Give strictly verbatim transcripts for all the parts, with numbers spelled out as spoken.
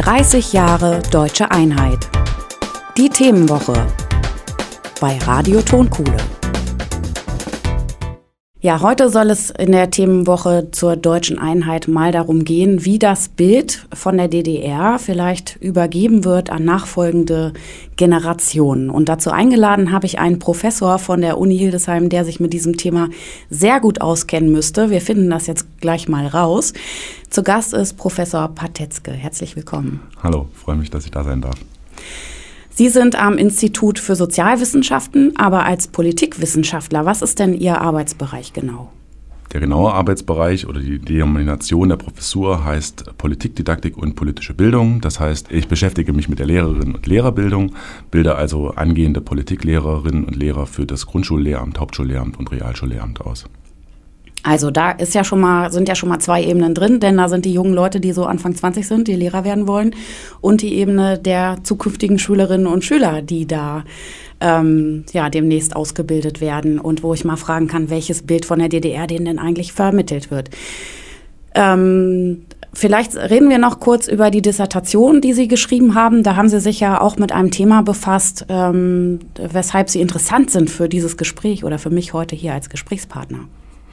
dreißig Jahre Deutsche Einheit. Die Themenwoche bei Radio Tonkuhle. Ja, heute soll es in der Themenwoche zur Deutschen Einheit mal darum gehen, wie das Bild von der D D R vielleicht übergeben wird an nachfolgende Generationen. Und dazu eingeladen habe ich einen Professor von der Uni Hildesheim, der sich mit diesem Thema sehr gut auskennen müsste. Wir finden das jetzt gleich mal raus. Zu Gast ist Professor Patetzke. Herzlich willkommen. Hallo, freue mich, dass ich da sein darf. Sie sind am Institut für Sozialwissenschaften, aber als Politikwissenschaftler. Was ist denn Ihr Arbeitsbereich genau? Der genaue Arbeitsbereich oder die Denomination der Professur heißt Politikdidaktik und politische Bildung. Das heißt, ich beschäftige mich mit der Lehrerinnen- und Lehrerbildung, bilde also angehende Politiklehrerinnen und Lehrer für das Grundschullehramt, Hauptschullehramt und Realschullehramt aus. Also da ist ja schon mal, sind ja schon mal zwei Ebenen drin, denn da sind die jungen Leute, die so Anfang zwanzig sind, die Lehrer werden wollen, und die Ebene der zukünftigen Schülerinnen und Schüler, die da ähm, ja demnächst ausgebildet werden und wo ich mal fragen kann, welches Bild von der D D R denen denn eigentlich vermittelt wird. Ähm, vielleicht reden wir noch kurz über die Dissertation, die Sie geschrieben haben. Da haben Sie sich ja auch mit einem Thema befasst, ähm, weshalb Sie interessant sind für dieses Gespräch oder für mich heute hier als Gesprächspartner.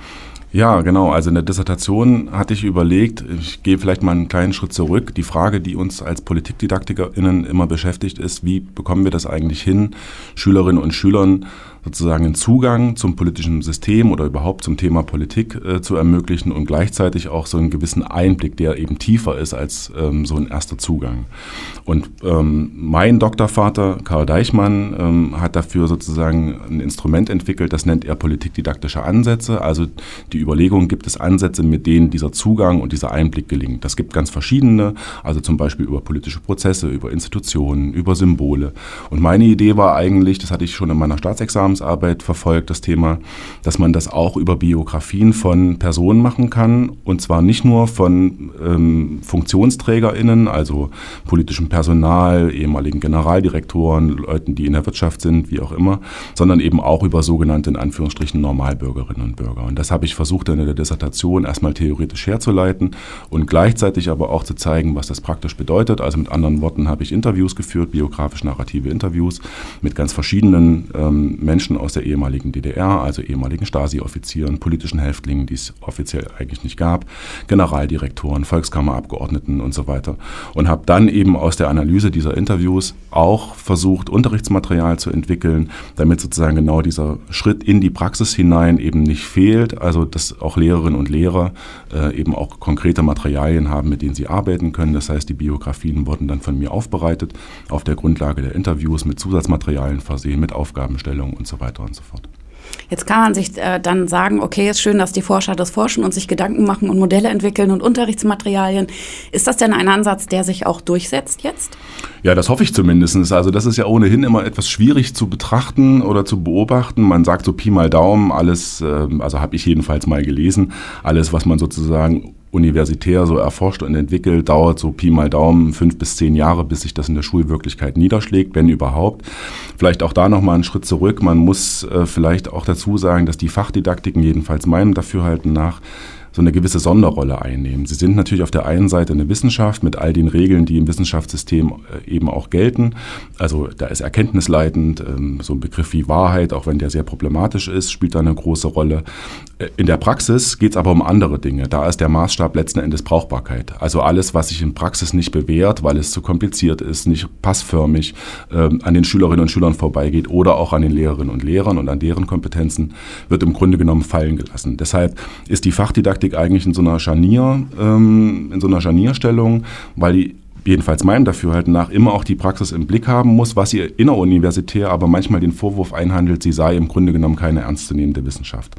Ja, genau. Also in der Dissertation hatte ich überlegt, ich gehe vielleicht mal einen kleinen Schritt zurück. Die Frage, die uns als PolitiklidaktikerInnen immer beschäftigt, ist, wie bekommen wir das eigentlich hin, Schülerinnen und Schülern sozusagen einen Zugang zum politischen System oder überhaupt zum Thema Politik äh, zu ermöglichen und gleichzeitig auch so einen gewissen Einblick, der eben tiefer ist als ähm, so ein erster Zugang. Und ähm, mein Doktorvater, Karl Deichmann, ähm, hat dafür sozusagen ein Instrument entwickelt, das nennt er politikdidaktische Ansätze. Also die Überlegung, gibt es Ansätze, mit denen dieser Zugang und dieser Einblick gelingt. Das gibt ganz verschiedene, also zum Beispiel über politische Prozesse, über Institutionen, über Symbole. Und meine Idee war eigentlich, das hatte ich schon in meiner Staatsexamensarbeit verfolgt, das Thema, dass man das auch über Biografien von Personen machen kann, und zwar nicht nur von ähm, FunktionsträgerInnen, also politischem Personal, ehemaligen Generaldirektoren, Leuten, die in der Wirtschaft sind, wie auch immer, sondern eben auch über sogenannte, in Anführungsstrichen, Normalbürgerinnen und Bürger. Und das habe ich versucht, in der Dissertation erstmal theoretisch herzuleiten und gleichzeitig aber auch zu zeigen, was das praktisch bedeutet. Also mit anderen Worten habe ich Interviews geführt, biografisch-narrative Interviews mit ganz verschiedenen ähm, Menschen aus der ehemaligen D D R, also ehemaligen Stasi-Offizieren, politischen Häftlingen, die es offiziell eigentlich nicht gab, Generaldirektoren, Volkskammerabgeordneten und so weiter. Und habe dann eben aus der Analyse dieser Interviews auch versucht, Unterrichtsmaterial zu entwickeln, damit sozusagen genau dieser Schritt in die Praxis hinein eben nicht fehlt, also dass auch Lehrerinnen und Lehrer äh, eben auch konkrete Materialien haben, mit denen sie arbeiten können. Das heißt, die Biografien wurden dann von mir aufbereitet, auf der Grundlage der Interviews mit Zusatzmaterialien versehen, mit Aufgabenstellungen und so weiter und so fort. Jetzt kann man sich äh, dann sagen, okay, ist schön, dass die Forscher das forschen und sich Gedanken machen und Modelle entwickeln und Unterrichtsmaterialien. Ist das denn ein Ansatz, der sich auch durchsetzt jetzt? Ja, das hoffe ich zumindest. Also das ist ja ohnehin immer etwas schwierig zu betrachten oder zu beobachten. Man sagt so Pi mal Daumen, alles, äh, also habe ich jedenfalls mal gelesen, alles, was man sozusagen universitär so erforscht und entwickelt, dauert so Pi mal Daumen fünf bis zehn Jahre, bis sich das in der Schulwirklichkeit niederschlägt, wenn überhaupt. Vielleicht auch da nochmal einen Schritt zurück. Man muss äh, vielleicht auch dazu sagen, dass die Fachdidaktiken, jedenfalls meinem Dafürhalten nach, so eine gewisse Sonderrolle einnehmen. Sie sind natürlich auf der einen Seite eine Wissenschaft mit all den Regeln, die im Wissenschaftssystem eben auch gelten. Also da ist erkenntnisleitend, so ein Begriff wie Wahrheit, auch wenn der sehr problematisch ist, spielt da eine große Rolle. In der Praxis geht es aber um andere Dinge. Da ist der Maßstab letzten Endes Brauchbarkeit. Also alles, was sich in Praxis nicht bewährt, weil es zu kompliziert ist, nicht passförmig, an den Schülerinnen und Schülern vorbeigeht oder auch an den Lehrerinnen und Lehrern und an deren Kompetenzen, wird im Grunde genommen fallen gelassen. Deshalb ist die Fachdidaktik eigentlich in so einer Scharnier, ähm, in so einer Scharnierstellung, weil die jedenfalls meinem Dafürhalten nach immer auch die Praxis im Blick haben muss, was sie inneruniversitär aber manchmal den Vorwurf einhandelt, sie sei im Grunde genommen keine ernstzunehmende Wissenschaft.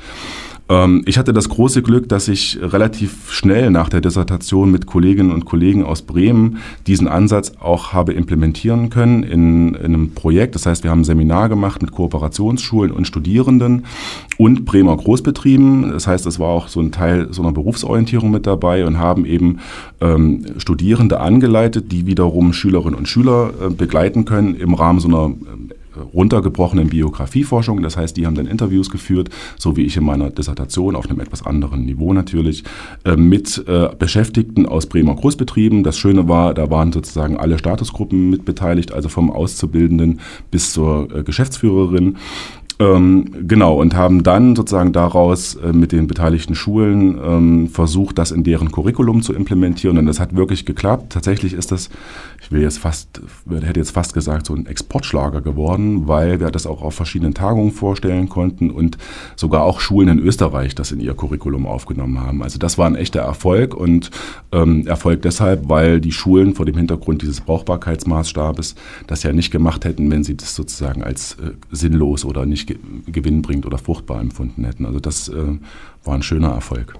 Ich hatte das große Glück, dass ich relativ schnell nach der Dissertation mit Kolleginnen und Kollegen aus Bremen diesen Ansatz auch habe implementieren können in, in einem Projekt. Das heißt, wir haben ein Seminar gemacht mit Kooperationsschulen und Studierenden und Bremer Großbetrieben. Das heißt, es war auch so ein Teil so einer Berufsorientierung mit dabei und haben eben ähm, Studierende angeleitet, die wiederum Schülerinnen und Schüler äh, begleiten können im Rahmen so einer runtergebrochenen Biografieforschung. Das heißt, die haben dann Interviews geführt, so wie ich in meiner Dissertation, auf einem etwas anderen Niveau natürlich, äh, mit äh, Beschäftigten aus Bremer Großbetrieben. Das Schöne war, da waren sozusagen alle Statusgruppen mit beteiligt, also vom Auszubildenden bis zur äh, Geschäftsführerin. Ähm, genau, und haben dann sozusagen daraus äh, mit den beteiligten Schulen ähm, versucht, das in deren Curriculum zu implementieren. Und das hat wirklich geklappt. Tatsächlich ist das, ich will jetzt fast, hätte jetzt fast gesagt, so ein Exportschlager geworden, weil wir das auch auf verschiedenen Tagungen vorstellen konnten und sogar auch Schulen in Österreich das in ihr Curriculum aufgenommen haben. Also das war ein echter Erfolg und ähm, Erfolg deshalb, weil die Schulen vor dem Hintergrund dieses Brauchbarkeitsmaßstabes das ja nicht gemacht hätten, wenn sie das sozusagen als äh, sinnlos oder nicht gewinnbringend oder fruchtbar empfunden hätten. Also das äh, war ein schöner Erfolg.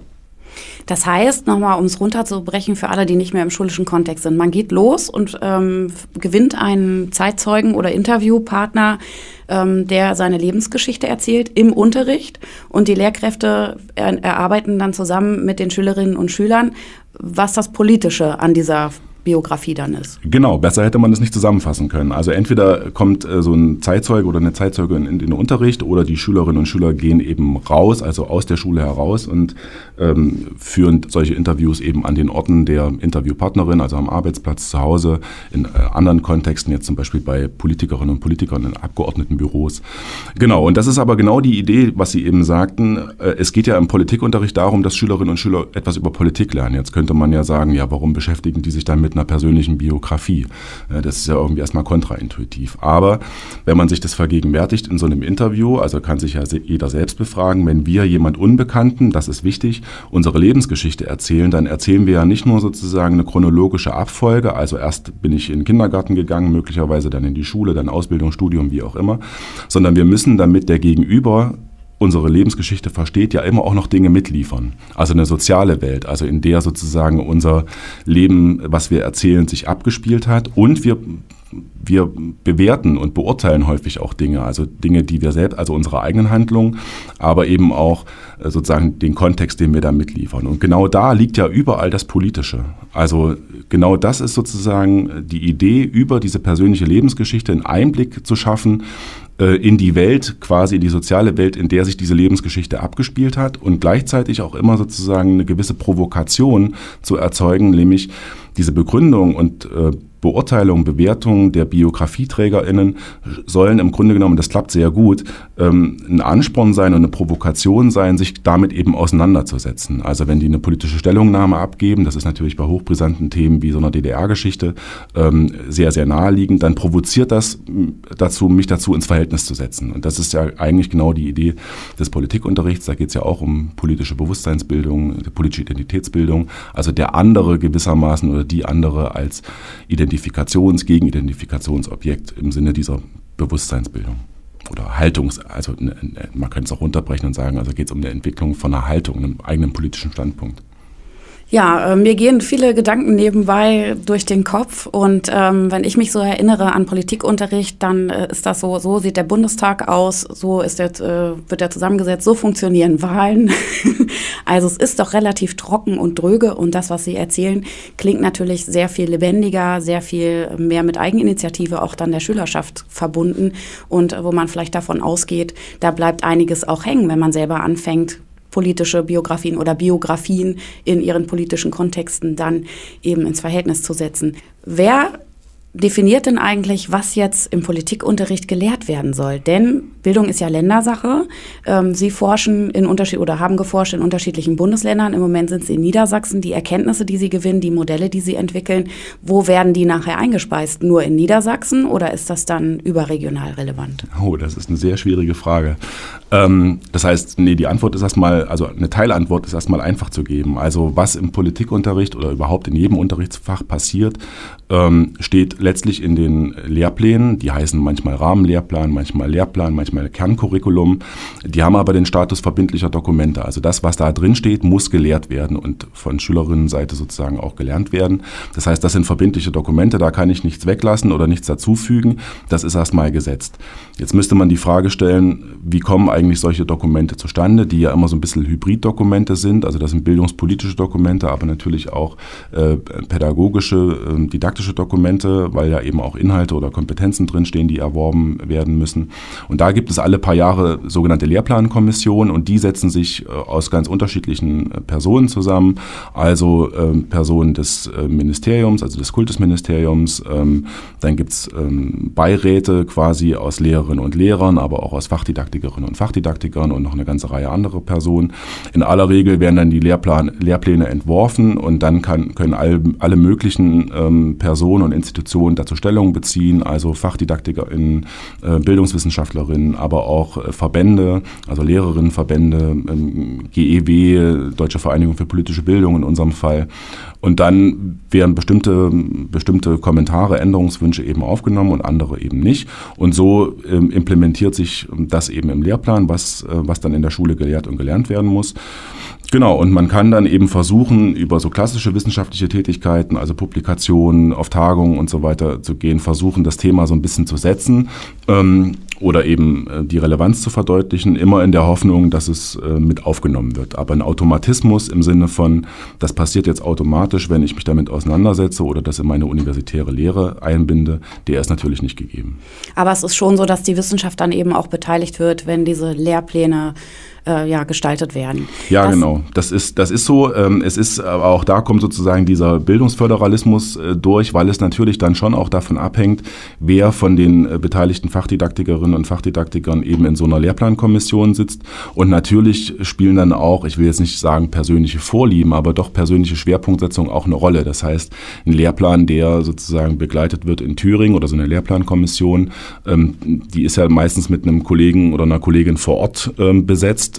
Das heißt, nochmal, um es runterzubrechen für alle, die nicht mehr im schulischen Kontext sind, man geht los und ähm, gewinnt einen Zeitzeugen oder Interviewpartner, ähm, der seine Lebensgeschichte erzählt im Unterricht und die Lehrkräfte er, erarbeiten dann zusammen mit den Schülerinnen und Schülern, was das Politische an dieser Biografie dann ist. Genau, besser hätte man das nicht zusammenfassen können. Also entweder kommt äh, so ein Zeitzeuge oder eine Zeitzeugin in, in den Unterricht oder die Schülerinnen und Schüler gehen eben raus, also aus der Schule heraus und ähm, führen solche Interviews eben an den Orten der Interviewpartnerin, also am Arbeitsplatz, zu Hause, in äh, anderen Kontexten, jetzt zum Beispiel bei Politikerinnen und Politikern in Abgeordnetenbüros. Genau, und das ist aber genau die Idee, was Sie eben sagten. Äh, es geht ja im Politikunterricht darum, dass Schülerinnen und Schüler etwas über Politik lernen. Jetzt könnte man ja sagen, ja, warum beschäftigen die sich dann mit einer persönlichen Biografie? Das ist ja irgendwie erstmal kontraintuitiv. Aber wenn man sich das vergegenwärtigt in so einem Interview, also kann sich ja jeder selbst befragen, wenn wir jemand Unbekannten, das ist wichtig, unsere Lebensgeschichte erzählen, dann erzählen wir ja nicht nur sozusagen eine chronologische Abfolge, also erst bin ich in den Kindergarten gegangen, möglicherweise dann in die Schule, dann Ausbildung, Studium, wie auch immer, sondern wir müssen, damit der Gegenüber unsere Lebensgeschichte versteht, ja immer auch noch Dinge mitliefern. Also eine soziale Welt, also in der sozusagen unser Leben, was wir erzählen, sich abgespielt hat. Und wir, wir bewerten und beurteilen häufig auch Dinge, also Dinge, die wir selbst, also unsere eigenen Handlungen, aber eben auch sozusagen den Kontext, den wir da mitliefern. Und genau da liegt ja überall das Politische. Also genau das ist sozusagen die Idee, über diese persönliche Lebensgeschichte einen Einblick zu schaffen, in die Welt, quasi in die soziale Welt, in der sich diese Lebensgeschichte abgespielt hat und gleichzeitig auch immer sozusagen eine gewisse Provokation zu erzeugen, nämlich diese Begründung und äh, Beurteilung, Bewertung der BiografieträgerInnen sollen im Grunde genommen, das klappt sehr gut, ähm, ein Ansporn sein und eine Provokation sein, sich damit eben auseinanderzusetzen. Also wenn die eine politische Stellungnahme abgeben, das ist natürlich bei hochbrisanten Themen wie so einer D D R-Geschichte ähm, sehr, sehr naheliegend, dann provoziert das dazu, mich dazu ins Verhältnis zu setzen. Und das ist ja eigentlich genau die Idee des Politikunterrichts. Da geht es ja auch um politische Bewusstseinsbildung, politische Identitätsbildung, also der andere gewissermaßen oder die andere als Identifikations-, Gegenidentifikationsobjekt im Sinne dieser Bewusstseinsbildung oder Haltungs-, also man könnte es auch runterbrechen und sagen, also geht es um eine Entwicklung von einer Haltung, einem eigenen politischen Standpunkt. Ja, äh, mir gehen viele Gedanken nebenbei durch den Kopf und ähm, wenn ich mich so erinnere an Politikunterricht, dann äh, ist das so, so sieht der Bundestag aus, so ist der, äh, wird er zusammengesetzt, so funktionieren Wahlen. Also es ist doch relativ trocken und dröge und das, was Sie erzählen, klingt natürlich sehr viel lebendiger, sehr viel mehr mit Eigeninitiative auch dann der Schülerschaft verbunden und äh, wo man vielleicht davon ausgeht, da bleibt einiges auch hängen, wenn man selber anfängt, politische Biografien oder Biografien in ihren politischen Kontexten dann eben ins Verhältnis zu setzen. Wer definiert denn eigentlich, was jetzt im Politikunterricht gelehrt werden soll? Denn Bildung ist ja Ländersache. Ähm, Sie forschen in Unterschied oder haben geforscht in unterschiedlichen Bundesländern. Im Moment sind Sie in Niedersachsen. Die Erkenntnisse, die Sie gewinnen, die Modelle, die Sie entwickeln, wo werden die nachher eingespeist? Nur in Niedersachsen oder ist das dann überregional relevant? Oh, das ist eine sehr schwierige Frage. Ähm, das heißt, nee, die Antwort ist erstmal, also eine Teilantwort ist erstmal einfach zu geben. Also was im Politikunterricht oder überhaupt in jedem Unterrichtsfach passiert, ähm, steht letztlich in den Lehrplänen. Die heißen manchmal Rahmenlehrplan, manchmal Lehrplan, manchmal Kerncurriculum. Die haben aber den Status verbindlicher Dokumente. Also das, was da drin steht, muss gelehrt werden und von Schülerinnenseite sozusagen auch gelernt werden. Das heißt, das sind verbindliche Dokumente, da kann ich nichts weglassen oder nichts dazufügen. Das ist erstmal gesetzt. Jetzt müsste man die Frage stellen, wie kommen eigentlich solche Dokumente zustande, die ja immer so ein bisschen Hybriddokumente sind. Also das sind bildungspolitische Dokumente, aber natürlich auch äh, pädagogische, äh, didaktische Dokumente, Schule, weil ja eben auch Inhalte oder Kompetenzen drinstehen, die erworben werden müssen. Und da gibt es alle paar Jahre sogenannte Lehrplankommissionen und die setzen sich aus ganz unterschiedlichen Personen zusammen, also ähm, Personen des äh, Ministeriums, also des Kultusministeriums, ähm, dann gibt es ähm, Beiräte quasi aus Lehrerinnen und Lehrern, aber auch aus Fachdidaktikerinnen und Fachdidaktikern und noch eine ganze Reihe anderer Personen. In aller Regel werden dann die Lehrplan, Lehrpläne entworfen und dann kann, können all, alle möglichen ähm, Personen und Institutionen dazu Stellung beziehen, also FachdidaktikerInnen, äh, Bildungswissenschaftlerinnen, aber auch äh, Verbände, also Lehrerinnenverbände, ähm, G E W, Deutsche Vereinigung für politische Bildung in unserem Fall. Und dann werden bestimmte, bestimmte Kommentare, Änderungswünsche eben aufgenommen und andere eben nicht. Und so ähm, implementiert sich das eben im Lehrplan, was, äh, was dann in der Schule gelehrt und gelernt werden muss. Genau, und man kann dann eben versuchen, über so klassische wissenschaftliche Tätigkeiten, also Publikationen auf Tagungen und so weiter zu gehen, versuchen, das Thema so ein bisschen zu setzen ähm, oder eben äh, die Relevanz zu verdeutlichen, immer in der Hoffnung, dass es äh, mit aufgenommen wird. Aber ein Automatismus im Sinne von, das passiert jetzt automatisch, wenn ich mich damit auseinandersetze oder das in meine universitäre Lehre einbinde, der ist natürlich nicht gegeben. Aber es ist schon so, dass die Wissenschaft dann eben auch beteiligt wird, wenn diese Lehrpläne äh, ja, gestaltet werden. Ja, das genau. Das ist, das ist so. Ähm, es ist, aber auch da kommt sozusagen dieser Bildungsföderalismus äh, durch, weil es natürlich dann schon auch davon abhängt, wer von den äh, beteiligten Fachdidaktikerinnen und Fachdidaktikern eben in so einer Lehrplankommission sitzt. Und natürlich spielen dann auch, ich will jetzt nicht sagen persönliche Vorlieben, aber doch persönliche Schwerpunktsetzung auch eine Rolle. Das heißt, ein Lehrplan, der sozusagen begleitet wird in Thüringen oder so eine Lehrplankommission, ähm, die ist ja meistens mit einem Kollegen oder einer Kollegin vor Ort ähm, besetzt.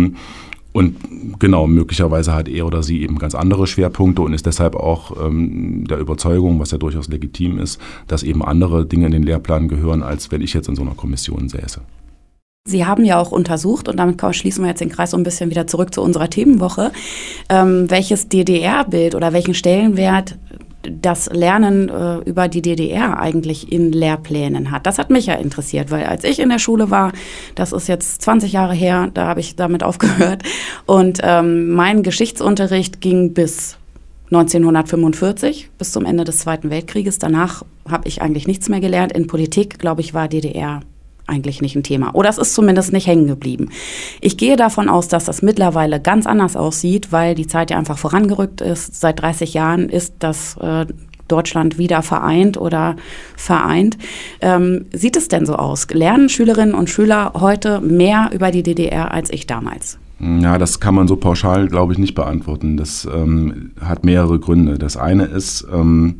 Und genau, möglicherweise hat er oder sie eben ganz andere Schwerpunkte und ist deshalb auch ähm, der Überzeugung, was ja durchaus legitim ist, dass eben andere Dinge in den Lehrplan gehören, als wenn ich jetzt in so einer Kommission säße. Sie haben ja auch untersucht, und damit schließen wir jetzt den Kreis so ein bisschen wieder zurück zu unserer Themenwoche, ähm, welches D D R-Bild oder welchen Stellenwert das Lernen äh, über die D D R eigentlich in Lehrplänen hat. Das hat mich ja interessiert, weil als ich in der Schule war, das ist jetzt zwanzig Jahre her, da habe ich damit aufgehört, und ähm, mein Geschichtsunterricht ging bis neunzehnhundertfünfundvierzig, bis zum Ende des Zweiten Weltkrieges. Danach habe ich eigentlich nichts mehr gelernt. In Politik, glaube ich, war D D R eigentlich nicht ein Thema. Oder es ist zumindest nicht hängen geblieben. Ich gehe davon aus, dass das mittlerweile ganz anders aussieht, weil die Zeit ja einfach vorangerückt ist. Seit dreißig Jahren ist das äh, Deutschland wieder vereint oder vereint. Ähm, sieht es denn so aus? Lernen Schülerinnen und Schüler heute mehr über die D D R als ich damals? Ja, das kann man so pauschal, glaube ich, nicht beantworten. Das ähm, hat mehrere Gründe. Das eine ist, ähm,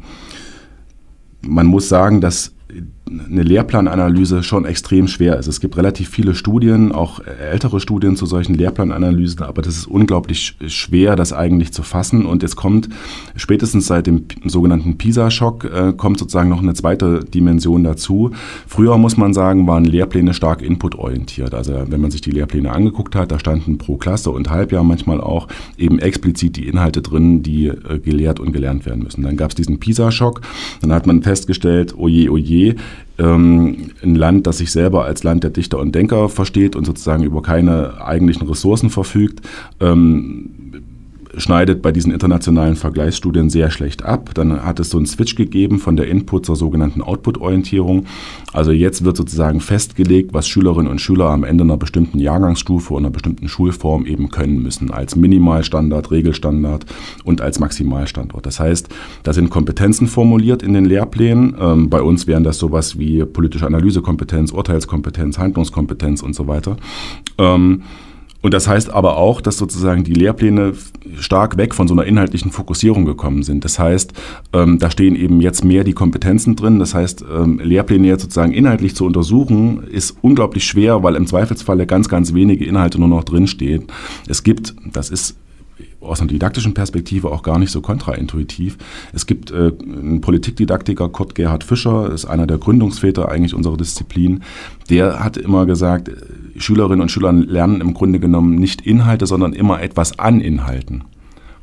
man muss sagen, dass eine Lehrplananalyse schon extrem schwer ist. Es gibt relativ viele Studien, auch ältere Studien zu solchen Lehrplananalysen, aber das ist unglaublich schwer, das eigentlich zu fassen. Und jetzt kommt spätestens seit dem sogenannten PISA-Schock äh, kommt sozusagen noch eine zweite Dimension dazu. Früher, muss man sagen, waren Lehrpläne stark inputorientiert. Also wenn man sich die Lehrpläne angeguckt hat, da standen pro Klasse und Halbjahr manchmal auch eben explizit die Inhalte drin, die äh, gelehrt und gelernt werden müssen. Dann gab es diesen PISA-Schock, dann hat man festgestellt, oje, oje, Ähm, ein Land, das sich selber als Land der Dichter und Denker versteht und sozusagen über keine eigentlichen Ressourcen verfügt, ähm, schneidet bei diesen internationalen Vergleichsstudien sehr schlecht ab. Dann hat es so einen Switch gegeben von der Input zur sogenannten Output-Orientierung. Also jetzt wird sozusagen festgelegt, was Schülerinnen und Schüler am Ende einer bestimmten Jahrgangsstufe oder einer bestimmten Schulform eben können müssen, als Minimalstandard, Regelstandard und als Maximalstandard. Das heißt, da sind Kompetenzen formuliert in den Lehrplänen. Ähm, bei uns wären das sowas wie politische Analysekompetenz, Urteilskompetenz, Handlungskompetenz und so weiter. Ähm, Und das heißt aber auch, dass sozusagen die Lehrpläne stark weg von so einer inhaltlichen Fokussierung gekommen sind. Das heißt, ähm, da stehen eben jetzt mehr die Kompetenzen drin. Das heißt, ähm, Lehrpläne jetzt sozusagen inhaltlich zu untersuchen, ist unglaublich schwer, weil im Zweifelsfalle ganz, ganz wenige Inhalte nur noch drinstehen. Es gibt, das ist aus einer didaktischen Perspektive auch gar nicht so kontraintuitiv. Es gibt äh, einen Politikdidaktiker, Kurt Gerhard Fischer, ist einer der Gründungsväter eigentlich unserer Disziplin, der hat immer gesagt, Schülerinnen und Schüler lernen im Grunde genommen nicht Inhalte, sondern immer etwas an Inhalten.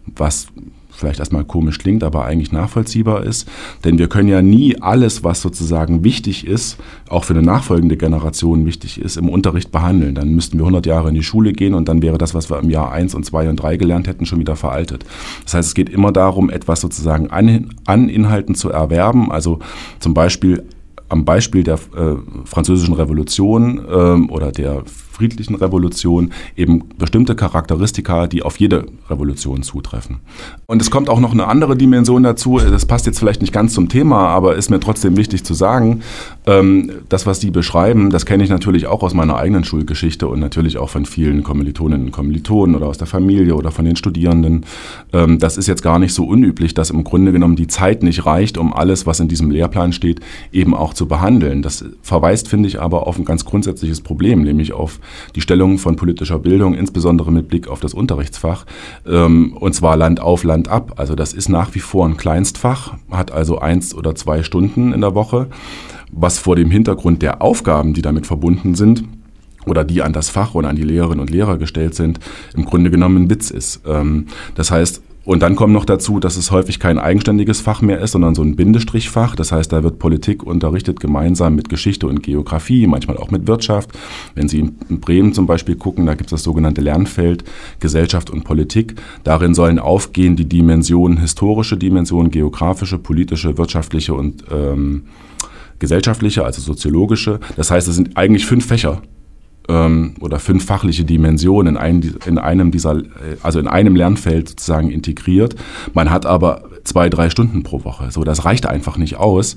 was vielleicht erstmal komisch klingt, aber eigentlich nachvollziehbar ist. Denn wir können ja nie alles, was sozusagen wichtig ist, auch für eine nachfolgende Generation wichtig ist, im Unterricht behandeln. Dann müssten wir hundert Jahre in die Schule gehen und dann wäre das, was wir im Jahr eins und zwei und drei gelernt hätten, schon wieder veraltet. Das heißt, es geht immer darum, etwas sozusagen an, an Inhalten zu erwerben, also zum Beispiel am Beispiel der äh, Französischen Revolution ähm, oder der friedlichen Revolution eben bestimmte Charakteristika, die auf jede Revolution zutreffen. Und es kommt auch noch eine andere Dimension dazu, das passt jetzt vielleicht nicht ganz zum Thema, aber ist mir trotzdem wichtig zu sagen, ähm, das, was Sie beschreiben, das kenne ich natürlich auch aus meiner eigenen Schulgeschichte und natürlich auch von vielen Kommilitoninnen und Kommilitonen oder aus der Familie oder von den Studierenden. Ähm, das ist jetzt gar nicht so unüblich, dass im Grunde genommen die Zeit nicht reicht, um alles, was in diesem Lehrplan steht, eben auch zu behandeln. Das verweist, finde ich, aber auf ein ganz grundsätzliches Problem, nämlich auf die Stellung von politischer Bildung, insbesondere mit Blick auf das Unterrichtsfach, ähm, und zwar Land auf, Land ab. Also das ist nach wie vor ein Kleinstfach, hat also eins oder zwei Stunden in der Woche, was vor dem Hintergrund der Aufgaben, die damit verbunden sind, oder die an das Fach und an die Lehrerinnen und Lehrer gestellt sind, im Grunde genommen ein Witz ist. Ähm, das heißt, und dann kommt noch dazu, dass es häufig kein eigenständiges Fach mehr ist, sondern so ein Bindestrichfach. Das heißt, da wird Politik unterrichtet gemeinsam mit Geschichte und Geografie, manchmal auch mit Wirtschaft. Wenn Sie in Bremen zum Beispiel gucken, da gibt es das sogenannte Lernfeld Gesellschaft und Politik. Darin sollen aufgehen die Dimensionen, historische Dimensionen, geografische, politische, wirtschaftliche und ähm, gesellschaftliche, also soziologische. Das heißt, es sind eigentlich fünf Fächer oder fünf fachliche Dimensionen in einem, in einem dieser, also in einem Lernfeld sozusagen integriert. Man hat aber zwei, drei Stunden pro Woche. So, das reicht einfach nicht aus,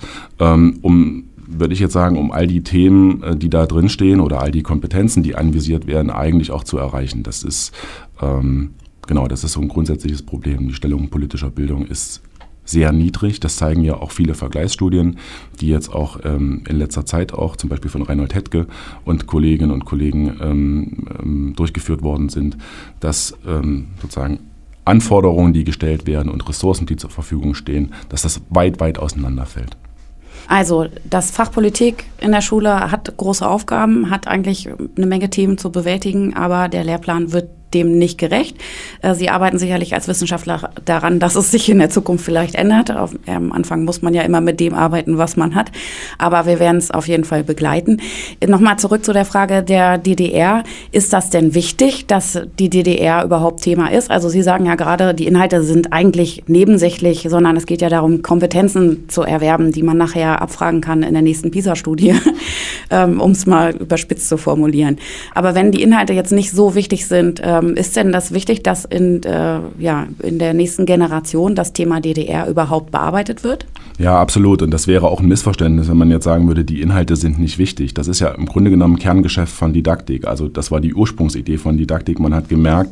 um, würde ich jetzt sagen, um all die Themen, die da drin stehen oder all die Kompetenzen, die anvisiert werden, eigentlich auch zu erreichen. Das ist, ähm, genau, das ist so ein grundsätzliches Problem. Die Stellung politischer Bildung ist sehr niedrig. Das zeigen ja auch viele Vergleichsstudien, die jetzt auch ähm, in letzter Zeit auch zum Beispiel von Reinhold Hetke und Kolleginnen und Kollegen ähm, ähm, durchgeführt worden sind, dass ähm, sozusagen Anforderungen, die gestellt werden und Ressourcen, die zur Verfügung stehen, dass das weit, weit auseinanderfällt. Also das Fach Politik in der Schule hat große Aufgaben, hat eigentlich eine Menge Themen zu bewältigen, aber der Lehrplan wird dem nicht gerecht. Sie arbeiten sicherlich als Wissenschaftler daran, dass es sich in der Zukunft vielleicht ändert. Auf, äh, am Anfang muss man ja immer mit dem arbeiten, was man hat. Aber wir werden es auf jeden Fall begleiten. Nochmal zurück zu der Frage der D D R. Ist das denn wichtig, dass die D D R überhaupt Thema ist? Also Sie sagen ja gerade, die Inhalte sind eigentlich nebensächlich, sondern es geht ja darum, Kompetenzen zu erwerben, die man nachher abfragen kann in der nächsten PISA-Studie, ähm, um es mal überspitzt zu formulieren. Aber wenn die Inhalte jetzt nicht so wichtig sind, ähm, ist denn das wichtig, dass in, äh, ja, in der nächsten Generation das Thema D D R überhaupt bearbeitet wird? Ja, absolut. Und das wäre auch ein Missverständnis, wenn man jetzt sagen würde, die Inhalte sind nicht wichtig. Das ist ja im Grunde genommen Kerngeschäft von Didaktik. Also das war die Ursprungsidee von Didaktik. Man hat gemerkt,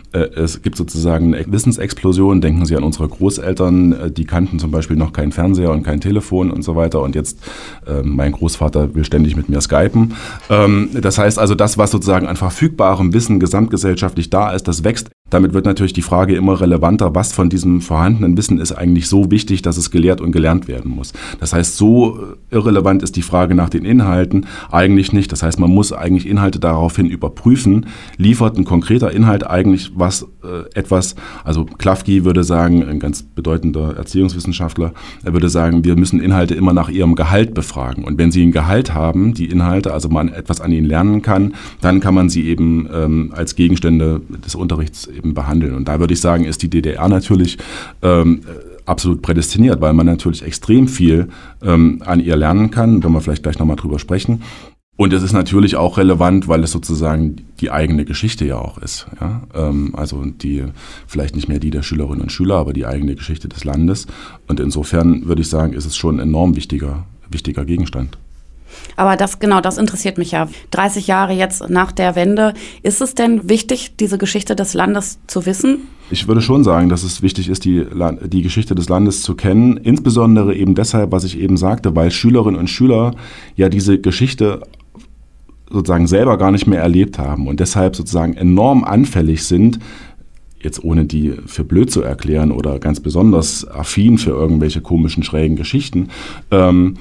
es gibt sozusagen eine Wissensexplosion. Denken Sie an unsere Großeltern, die kannten zum Beispiel noch keinen Fernseher und kein Telefon und so weiter. Und jetzt, äh, mein Großvater will ständig mit mir skypen. Ähm, das heißt also, das, was sozusagen an verfügbarem Wissen gesamtgesellschaftlich da ist, das wächst. Damit wird natürlich die Frage immer relevanter, was von diesem vorhandenen Wissen ist eigentlich so wichtig, dass es gelehrt und gelernt werden muss. Das heißt, so irrelevant ist die Frage nach den Inhalten eigentlich nicht. Das heißt, man muss eigentlich Inhalte daraufhin überprüfen. Liefert ein konkreter Inhalt eigentlich was äh, etwas, also Klafki würde sagen, ein ganz bedeutender Erziehungswissenschaftler, er würde sagen, wir müssen Inhalte immer nach ihrem Gehalt befragen. Und wenn sie ein Gehalt haben, die Inhalte, also man etwas an ihnen lernen kann, dann kann man sie eben ähm, als Gegenstände des Unterrichts eben behandeln. Und da würde ich sagen, ist die D D R natürlich ähm, absolut prädestiniert, weil man natürlich extrem viel ähm, an ihr lernen kann, wenn wir vielleicht gleich nochmal drüber sprechen. Und es ist natürlich auch relevant, weil es sozusagen die eigene Geschichte ja auch ist. Ja? Ähm, also die vielleicht nicht mehr die der Schülerinnen und Schüler, aber die eigene Geschichte des Landes. Und insofern würde ich sagen, ist es schon ein enorm wichtiger, wichtiger Gegenstand. Aber das, genau, das interessiert mich ja. dreißig Jahre jetzt nach der Wende, ist es denn wichtig, diese Geschichte des Landes zu wissen? Ich würde schon sagen, dass es wichtig ist, die, die Geschichte des Landes zu kennen. Insbesondere eben deshalb, was ich eben sagte, weil Schülerinnen und Schüler ja diese Geschichte sozusagen selber gar nicht mehr erlebt haben und deshalb sozusagen enorm anfällig sind, jetzt ohne die für blöd zu erklären oder ganz besonders affin für irgendwelche komischen, schrägen Geschichten, ähm,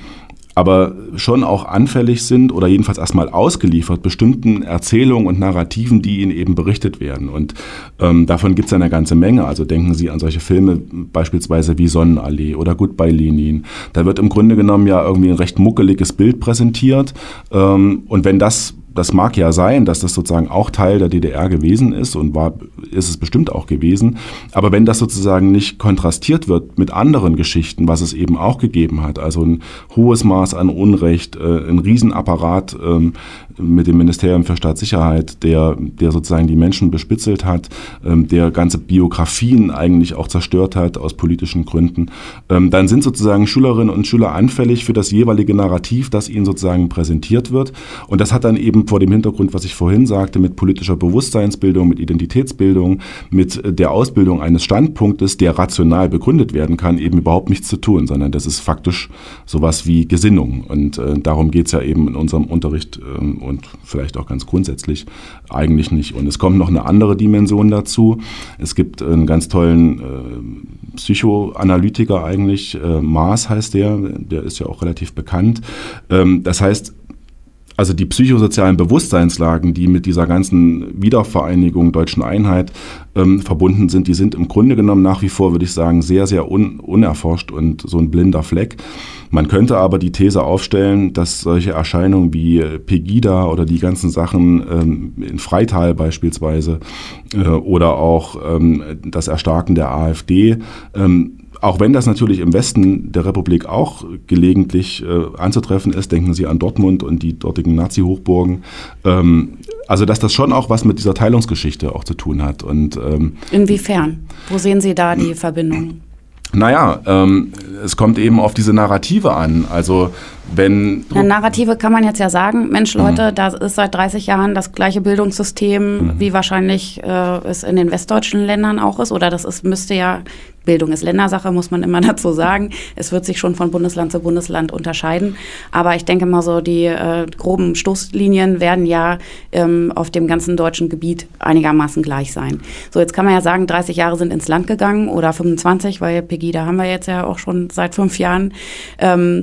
aber schon auch anfällig sind oder jedenfalls erstmal ausgeliefert bestimmten Erzählungen und Narrativen, die ihnen eben berichtet werden. Und ähm, davon gibt es eine ganze Menge. Also denken Sie an solche Filme beispielsweise wie Sonnenallee oder Goodbye Lenin. Da wird im Grunde genommen ja irgendwie ein recht muckeliges Bild präsentiert. Ähm, und wenn das Das mag ja sein, dass das sozusagen auch Teil der D D R gewesen ist und war, ist es bestimmt auch gewesen. Aber wenn das sozusagen nicht kontrastiert wird mit anderen Geschichten, was es eben auch gegeben hat, also ein hohes Maß an Unrecht, äh, ein Riesenapparat ähm, mit dem Ministerium für Staatssicherheit, der, der sozusagen die Menschen bespitzelt hat, ähm, der ganze Biografien eigentlich auch zerstört hat aus politischen Gründen, ähm, dann sind sozusagen Schülerinnen und Schüler anfällig für das jeweilige Narrativ, das ihnen sozusagen präsentiert wird. Und das hat dann eben vor dem Hintergrund, was ich vorhin sagte, mit politischer Bewusstseinsbildung, mit Identitätsbildung, mit der Ausbildung eines Standpunktes, der rational begründet werden kann, eben überhaupt nichts zu tun, sondern das ist faktisch sowas wie Gesinnung. Und äh, darum geht es ja eben in unserem Unterricht äh, und vielleicht auch ganz grundsätzlich eigentlich nicht. Und es kommt noch eine andere Dimension dazu. Es gibt einen ganz tollen äh, Psychoanalytiker eigentlich, äh, Maas heißt der, der ist ja auch relativ bekannt. Ähm, das heißt, also die psychosozialen Bewusstseinslagen, die mit dieser ganzen Wiedervereinigung, deutschen Einheit ähm, verbunden sind, die sind im Grunde genommen nach wie vor, würde ich sagen, sehr, sehr un- unerforscht und so ein blinder Fleck. Man könnte aber die These aufstellen, dass solche Erscheinungen wie Pegida oder die ganzen Sachen ähm, in Freital beispielsweise äh, oder auch ähm, das Erstarken der AfD, ähm, auch wenn das natürlich im Westen der Republik auch gelegentlich äh, anzutreffen ist, denken Sie an Dortmund und die dortigen Nazi-Hochburgen, ähm, also dass das schon auch was mit dieser Teilungsgeschichte auch zu tun hat. Und, ähm, inwiefern? Wo sehen Sie da die Verbindung? Naja, ähm, es kommt eben auf diese Narrative an. Also wenn Eine Narrative kann man jetzt ja sagen, Mensch Leute, mhm. da ist seit dreißig Jahren das gleiche Bildungssystem, mhm. wie wahrscheinlich äh, es in den westdeutschen Ländern auch ist. Oder das ist, müsste ja, Bildung ist Ländersache, muss man immer dazu sagen. Es wird sich schon von Bundesland zu Bundesland unterscheiden. Aber ich denke mal so, die äh, groben Stoßlinien werden ja ähm, auf dem ganzen deutschen Gebiet einigermaßen gleich sein. So, jetzt kann man ja sagen, dreißig Jahre sind ins Land gegangen oder fünfundzwanzig, weil Pegida haben wir jetzt ja auch schon seit fünf Jahren. Ähm,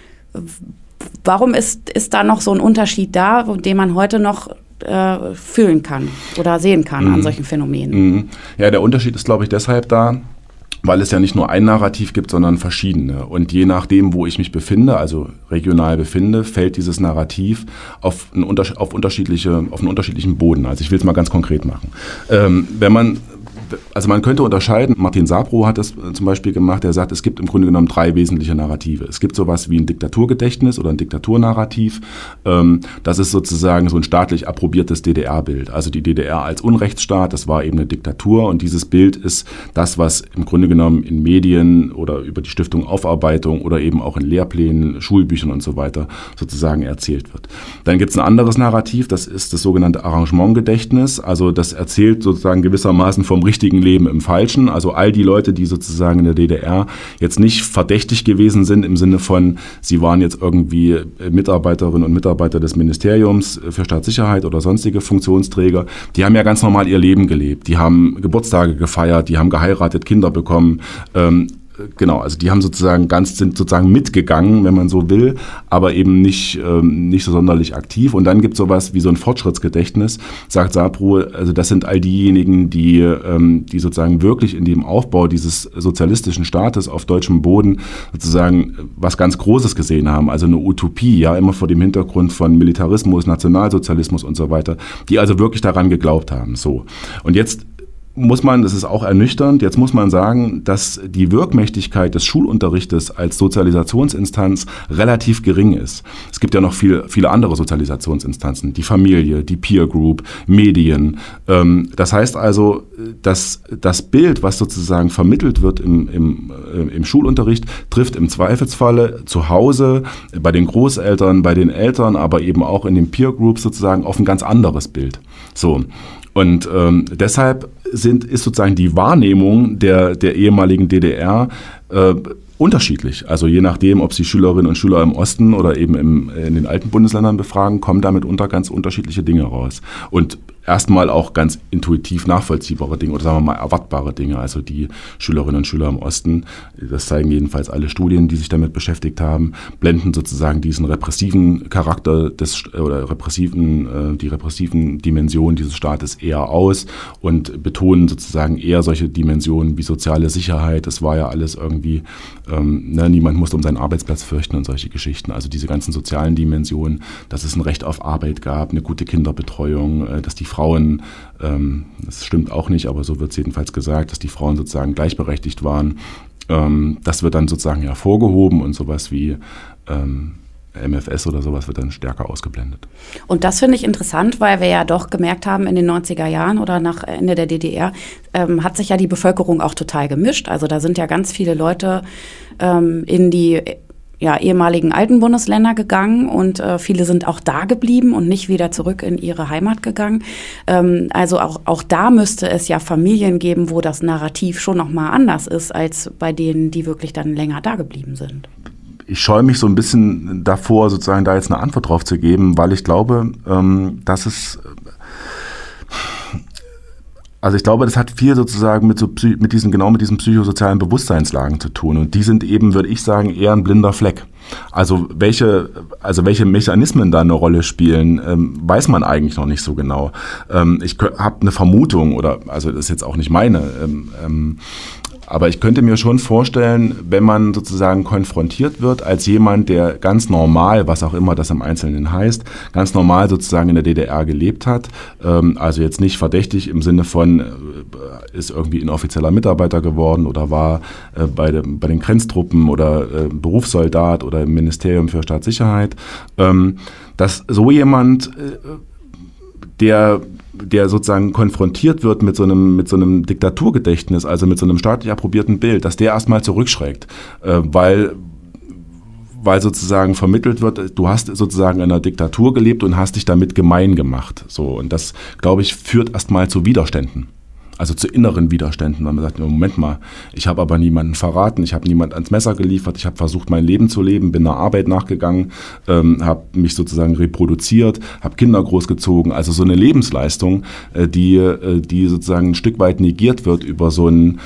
Warum ist, ist da noch so ein Unterschied da, den man heute noch äh, fühlen kann oder sehen kann mhm. an solchen Phänomenen? Ja, der Unterschied ist, glaube ich, deshalb da, weil es ja nicht nur ein Narrativ gibt, sondern verschiedene. Und je nachdem, wo ich mich befinde, also regional befinde, fällt dieses Narrativ auf, ein, auf, unterschiedliche, auf einen unterschiedlichen Boden. Also ich will es mal ganz konkret machen. Ähm, wenn man Also man könnte unterscheiden, Martin Sabro hat das zum Beispiel gemacht, er sagt, es gibt im Grunde genommen drei wesentliche Narrative. Es gibt sowas wie ein Diktaturgedächtnis oder ein Diktaturnarrativ. Das ist sozusagen so ein staatlich approbiertes D D R-Bild. Also die D D R als Unrechtsstaat, das war eben eine Diktatur und dieses Bild ist das, was im Grunde genommen in Medien oder über die Stiftung Aufarbeitung oder eben auch in Lehrplänen, Schulbüchern und so weiter sozusagen erzählt wird. Dann gibt es ein anderes Narrativ, das ist das sogenannte Arrangementgedächtnis. Also das erzählt sozusagen gewissermaßen vom richtigen Leben im Falschen. Also all die Leute, die sozusagen in der D D R jetzt nicht verdächtig gewesen sind im Sinne von, sie waren jetzt irgendwie Mitarbeiterinnen und Mitarbeiter des Ministeriums für Staatssicherheit oder sonstige Funktionsträger, die haben ja ganz normal ihr Leben gelebt. Die haben Geburtstage gefeiert, die haben geheiratet, Kinder bekommen. Ähm, Genau, also die haben sozusagen ganz, sind sozusagen mitgegangen, wenn man so will, aber eben nicht, ähm, nicht so sonderlich aktiv. Und dann gibt es sowas wie so ein Fortschrittsgedächtnis, sagt Sabro, also das sind all diejenigen, die, ähm, die sozusagen wirklich in dem Aufbau dieses sozialistischen Staates auf deutschem Boden sozusagen was ganz Großes gesehen haben, also eine Utopie, ja, immer vor dem Hintergrund von Militarismus, Nationalsozialismus und so weiter, die also wirklich daran geglaubt haben. So. Und jetzt muss man, das ist auch ernüchternd, jetzt muss man sagen, dass die Wirkmächtigkeit des Schulunterrichtes als Sozialisationsinstanz relativ gering ist. Es gibt ja noch viel, viele andere Sozialisationsinstanzen, die Familie, die Peer Group, Medien. Das heißt also, dass das Bild, was sozusagen vermittelt wird im, im, im Schulunterricht, trifft im Zweifelsfalle zu Hause, bei den Großeltern, bei den Eltern, aber eben auch in den Peer Groups sozusagen auf ein ganz anderes Bild. So. Und ähm, deshalb sind, ist sozusagen die Wahrnehmung der, der ehemaligen D D R äh, unterschiedlich. Also je nachdem, ob Sie Schülerinnen und Schüler im Osten oder eben im, in den alten Bundesländern befragen, kommen da mitunter ganz unterschiedliche Dinge raus. Und erstmal auch ganz intuitiv nachvollziehbare Dinge oder sagen wir mal erwartbare Dinge. Also die Schülerinnen und Schüler im Osten, das zeigen jedenfalls alle Studien, die sich damit beschäftigt haben, blenden sozusagen diesen repressiven Charakter des oder repressiven, äh, die repressiven Dimensionen dieses Staates eher aus und betonen sozusagen eher solche Dimensionen wie soziale Sicherheit. Es war ja alles irgendwie, ähm, ne, niemand musste um seinen Arbeitsplatz fürchten und solche Geschichten. Also diese ganzen sozialen Dimensionen, dass es ein Recht auf Arbeit gab, eine gute Kinderbetreuung, äh, dass die Frauen, ähm, das stimmt auch nicht, aber so wird es jedenfalls gesagt, dass die Frauen sozusagen gleichberechtigt waren. Ähm, das wird dann sozusagen hervorgehoben und sowas wie ähm, M F S oder sowas wird dann stärker ausgeblendet. Und das finde ich interessant, weil wir ja doch gemerkt haben, in den neunziger Jahren oder nach Ende der D D R ähm, hat sich ja die Bevölkerung auch total gemischt. Also da sind ja ganz viele Leute ähm, in die ja, ehemaligen alten Bundesländer gegangen und äh, viele sind auch da geblieben und nicht wieder zurück in ihre Heimat gegangen. Ähm, also auch, auch da müsste es ja Familien geben, wo das Narrativ schon nochmal anders ist, als bei denen, die wirklich dann länger da geblieben sind. Ich scheue mich so ein bisschen davor, sozusagen da jetzt eine Antwort drauf zu geben, weil ich glaube, ähm, dass es... Also ich glaube, das hat viel sozusagen mit so mit diesen genau mit diesen psychosozialen Bewusstseinslagen zu tun und die sind eben, würde ich sagen, eher ein blinder Fleck. Also welche also welche Mechanismen da eine Rolle spielen, ähm, weiß man eigentlich noch nicht so genau. Ähm, ich habe eine Vermutung oder also das ist jetzt auch nicht meine. Ähm, ähm, Aber ich könnte mir schon vorstellen, wenn man sozusagen konfrontiert wird als jemand, der ganz normal, was auch immer das im Einzelnen heißt, ganz normal sozusagen in der D D R gelebt hat, ähm, also jetzt nicht verdächtig im Sinne von, äh, ist irgendwie inoffizieller Mitarbeiter geworden oder war äh, bei, de, bei den Grenztruppen oder äh, Berufssoldat oder im Ministerium für Staatssicherheit, ähm, dass so jemand, äh, der der sozusagen konfrontiert wird mit so einem mit so einem Diktaturgedächtnis, also mit so einem staatlich approbierten Bild, dass der erstmal zurückschreckt, äh, weil weil sozusagen vermittelt wird, du hast sozusagen in einer Diktatur gelebt und hast dich damit gemein gemacht. So, und das, glaube ich, führt erstmal zu Widerständen. Also zu inneren Widerständen, weil man sagt, Moment mal, ich habe aber niemanden verraten, ich habe niemand ans Messer geliefert, ich habe versucht, mein Leben zu leben, bin einer Arbeit nachgegangen, ähm, habe mich sozusagen reproduziert, habe Kinder großgezogen. Also so eine Lebensleistung, äh, die, äh, die sozusagen ein Stück weit negiert wird über so einen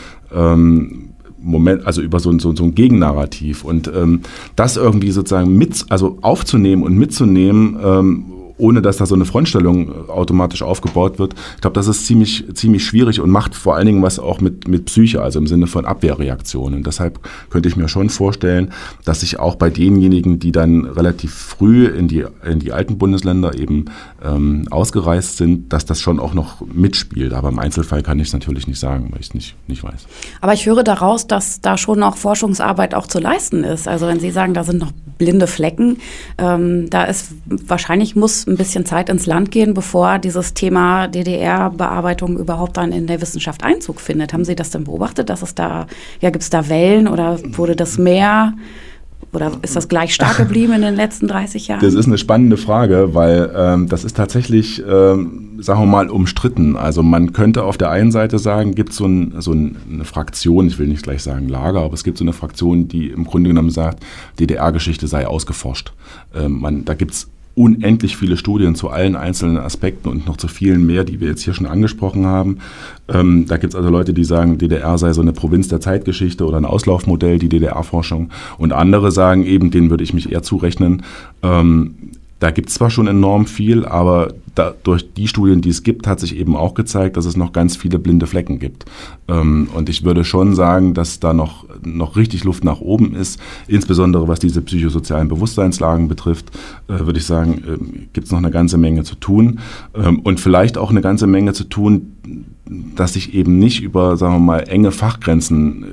ähm, Moment, also über so ein, so, so ein Gegennarrativ. Und ähm, das irgendwie sozusagen mit, also aufzunehmen und mitzunehmen, ähm, ohne dass da so eine Frontstellung automatisch aufgebaut wird. Ich glaube, das ist ziemlich, ziemlich schwierig und macht vor allen Dingen was auch mit, mit Psyche, also im Sinne von Abwehrreaktionen. Und deshalb könnte ich mir schon vorstellen, dass sich auch bei denjenigen, die dann relativ früh in die, in die alten Bundesländer eben ähm, ausgereist sind, dass das schon auch noch mitspielt. Aber im Einzelfall kann ich es natürlich nicht sagen, weil ich es nicht, nicht weiß. Aber ich höre daraus, dass da schon noch Forschungsarbeit auch zu leisten ist. Also wenn Sie sagen, da sind noch blinde Flecken, ähm, da ist wahrscheinlich muss ein bisschen Zeit ins Land gehen, bevor dieses Thema D D R-Bearbeitung überhaupt dann in der Wissenschaft Einzug findet. Haben Sie das denn beobachtet, dass es da, ja, gibt es da Wellen oder wurde das mehr oder ist das gleich stark geblieben in den letzten dreißig Jahren? Das ist eine spannende Frage, weil ähm, das ist tatsächlich, ähm, sagen wir mal, umstritten. Also man könnte auf der einen Seite sagen, gibt so ein, so ein, eine Fraktion, ich will nicht gleich sagen Lager, aber es gibt so eine Fraktion, die im Grunde genommen sagt, D D R-Geschichte sei ausgeforscht. Ähm, man, da gibt es unendlich viele Studien zu allen einzelnen Aspekten und noch zu vielen mehr, die wir jetzt hier schon angesprochen haben. Ähm, da gibt es also Leute, die sagen, D D R sei so eine Provinz der Zeitgeschichte oder ein Auslaufmodell, die D D R-Forschung. Und andere sagen eben, denen würde ich mich eher zurechnen, ähm, da gibt es zwar schon enorm viel, aber da, durch die Studien, die es gibt, hat sich eben auch gezeigt, dass es noch ganz viele blinde Flecken gibt. Ähm, und ich würde schon sagen, dass da noch, noch richtig Luft nach oben ist. Insbesondere was diese psychosozialen Bewusstseinslagen betrifft, äh, würde ich sagen, äh, gibt es noch eine ganze Menge zu tun. Ähm, und vielleicht auch eine ganze Menge zu tun, dass sich eben nicht über, sagen wir mal, enge Fachgrenzen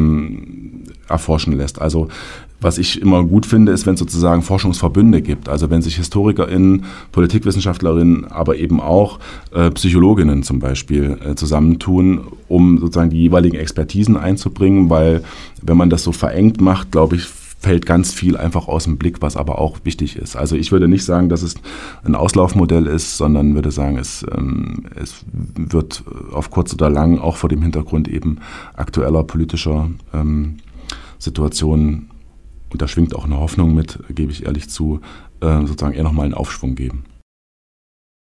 ähm, erforschen lässt. Also was ich immer gut finde, ist, wenn es sozusagen Forschungsverbünde gibt. Also wenn sich HistorikerInnen, Politikwissenschaftlerinnen, aber eben auch äh, Psychologinnen zum Beispiel äh, zusammentun, um sozusagen die jeweiligen Expertisen einzubringen. Weil wenn man das so verengt macht, glaube ich, fällt ganz viel einfach aus dem Blick, was aber auch wichtig ist. Also ich würde nicht sagen, dass es ein Auslaufmodell ist, sondern würde sagen, es, ähm, es wird auf kurz oder lang auch vor dem Hintergrund eben aktueller politischer ähm, Situationen, und da schwingt auch eine Hoffnung mit, gebe ich ehrlich zu, äh, sozusagen eher nochmal einen Aufschwung geben.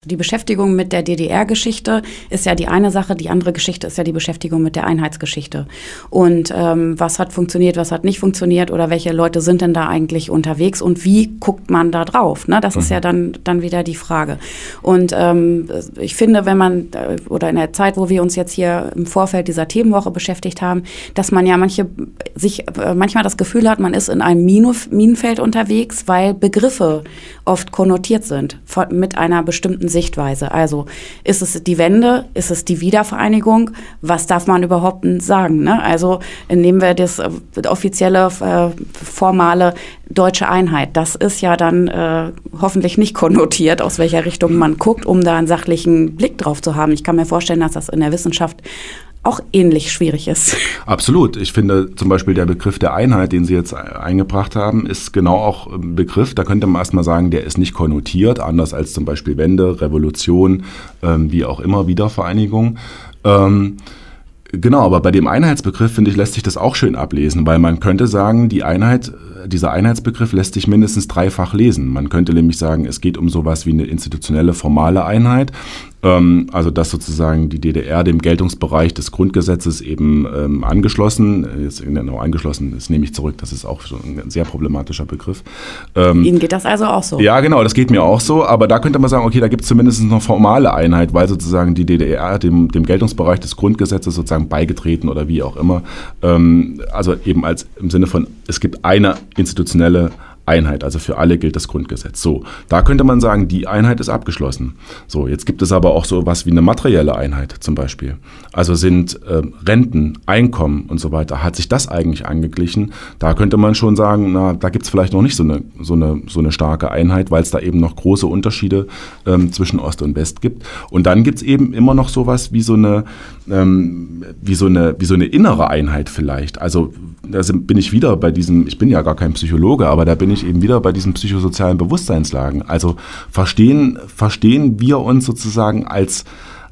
Die Beschäftigung mit der D D R-Geschichte ist ja die eine Sache, die andere Geschichte ist ja die Beschäftigung mit der Einheitsgeschichte. Und ähm, was hat funktioniert, was hat nicht funktioniert oder welche Leute sind denn da eigentlich unterwegs und wie guckt man da drauf? Ne? Das mhm. ist ja dann, dann wieder die Frage. Und ähm, ich finde, wenn man, oder in der Zeit, wo wir uns jetzt hier im Vorfeld dieser Themenwoche beschäftigt haben, dass man ja manche sich äh, manchmal das Gefühl hat, man ist in einem Minuf- Minenfeld unterwegs, weil Begriffe oft konnotiert sind von, mit einer bestimmten Sichtweise. Also ist es die Wende, ist es die Wiedervereinigung? Was darf man überhaupt sagen? Ne? Also nehmen wir das äh, offizielle, äh, formale deutsche Einheit. Das ist ja dann äh, hoffentlich nicht konnotiert, aus welcher Richtung man guckt, um da einen sachlichen Blick drauf zu haben. Ich kann mir vorstellen, dass das in der Wissenschaft auch ähnlich schwierig ist. Absolut. Ich finde zum Beispiel der Begriff der Einheit, den Sie jetzt eingebracht haben, ist genau auch ein Begriff, da könnte man erstmal sagen, der ist nicht konnotiert, anders als zum Beispiel Wende, Revolution, ähm, wie auch immer, Wiedervereinigung. Ähm, genau, aber bei dem Einheitsbegriff, finde ich, lässt sich das auch schön ablesen, weil man könnte sagen, die Einheit, dieser Einheitsbegriff lässt sich mindestens dreifach lesen. Man könnte nämlich sagen, es geht um sowas wie eine institutionelle, formale Einheit, ähm, also dass sozusagen die D D R dem Geltungsbereich des Grundgesetzes eben ähm, angeschlossen, jetzt genau angeschlossen, das nehme ich zurück, das ist auch schon ein sehr problematischer Begriff. Ähm, Ihnen geht das also auch so? Ja, genau, das geht mir auch so, aber da könnte man sagen, okay, da gibt es zumindest eine formale Einheit, weil sozusagen die D D R dem, dem Geltungsbereich des Grundgesetzes sozusagen beigetreten oder wie auch immer, ähm, also eben als im Sinne von, es gibt eine institutionelle Einheit, also für alle gilt das Grundgesetz. So, da könnte man sagen, die Einheit ist abgeschlossen. So, jetzt gibt es aber auch so was wie eine materielle Einheit zum Beispiel. Also sind äh, Renten, Einkommen und so weiter, hat sich das eigentlich angeglichen? Da könnte man schon sagen, na, da gibt es vielleicht noch nicht so eine, so eine, so eine starke Einheit, weil es da eben noch große Unterschiede ähm, zwischen Ost und West gibt. Und dann gibt es eben immer noch sowas wie so eine, ähm, wie so eine, wie so eine innere Einheit vielleicht. Also da bin ich wieder bei diesem, ich bin ja gar kein Psychologe, aber da bin ich eben wieder bei diesen psychosozialen Bewusstseinslagen. Also verstehen, verstehen wir uns sozusagen als,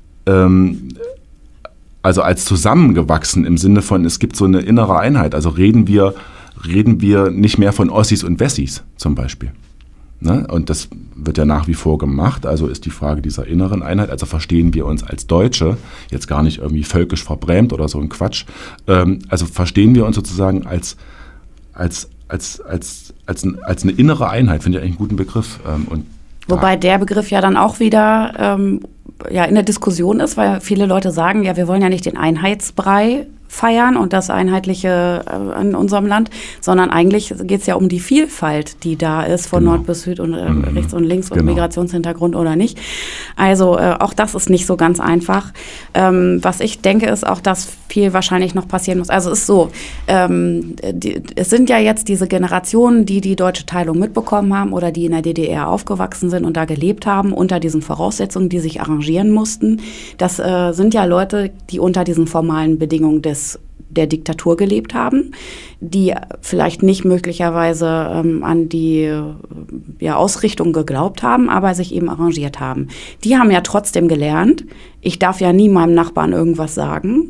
ähm, also als zusammengewachsen im Sinne von, es gibt so eine innere Einheit. Also reden wir, reden wir nicht mehr von Ossis und Wessis zum Beispiel. Ne? Und das wird ja nach wie vor gemacht, also ist die Frage dieser inneren Einheit, also verstehen wir uns als Deutsche, jetzt gar nicht irgendwie völkisch verbrämt oder so ein Quatsch, ähm, also verstehen wir uns sozusagen als, als, als, als, als, als eine innere Einheit, finde ich eigentlich einen guten Begriff. Ähm, und Wobei der Begriff ja dann auch wieder ähm, ja, in der Diskussion ist, weil viele Leute sagen, ja, wir wollen ja nicht den Einheitsbrei feiern und das Einheitliche äh, in unserem Land, sondern eigentlich geht es ja um die Vielfalt, die da ist, von genau. Nord bis Süd und äh, mhm. rechts und links genau. und Migrationshintergrund oder nicht. Also äh, auch das ist nicht so ganz einfach. Ähm, was ich denke, ist auch, dass viel wahrscheinlich noch passieren muss. Also es ist so, ähm, die, es sind ja jetzt diese Generationen, die die deutsche Teilung mitbekommen haben oder die in der D D R aufgewachsen sind und da gelebt haben, unter diesen Voraussetzungen, die sich arrangieren mussten. Das äh, sind ja Leute, die unter diesen formalen Bedingungen des der Diktatur gelebt haben, die vielleicht nicht möglicherweise ähm, an die ja, Ausrichtung geglaubt haben, aber sich eben arrangiert haben. Die haben ja trotzdem gelernt, ich darf ja nie meinem Nachbarn irgendwas sagen,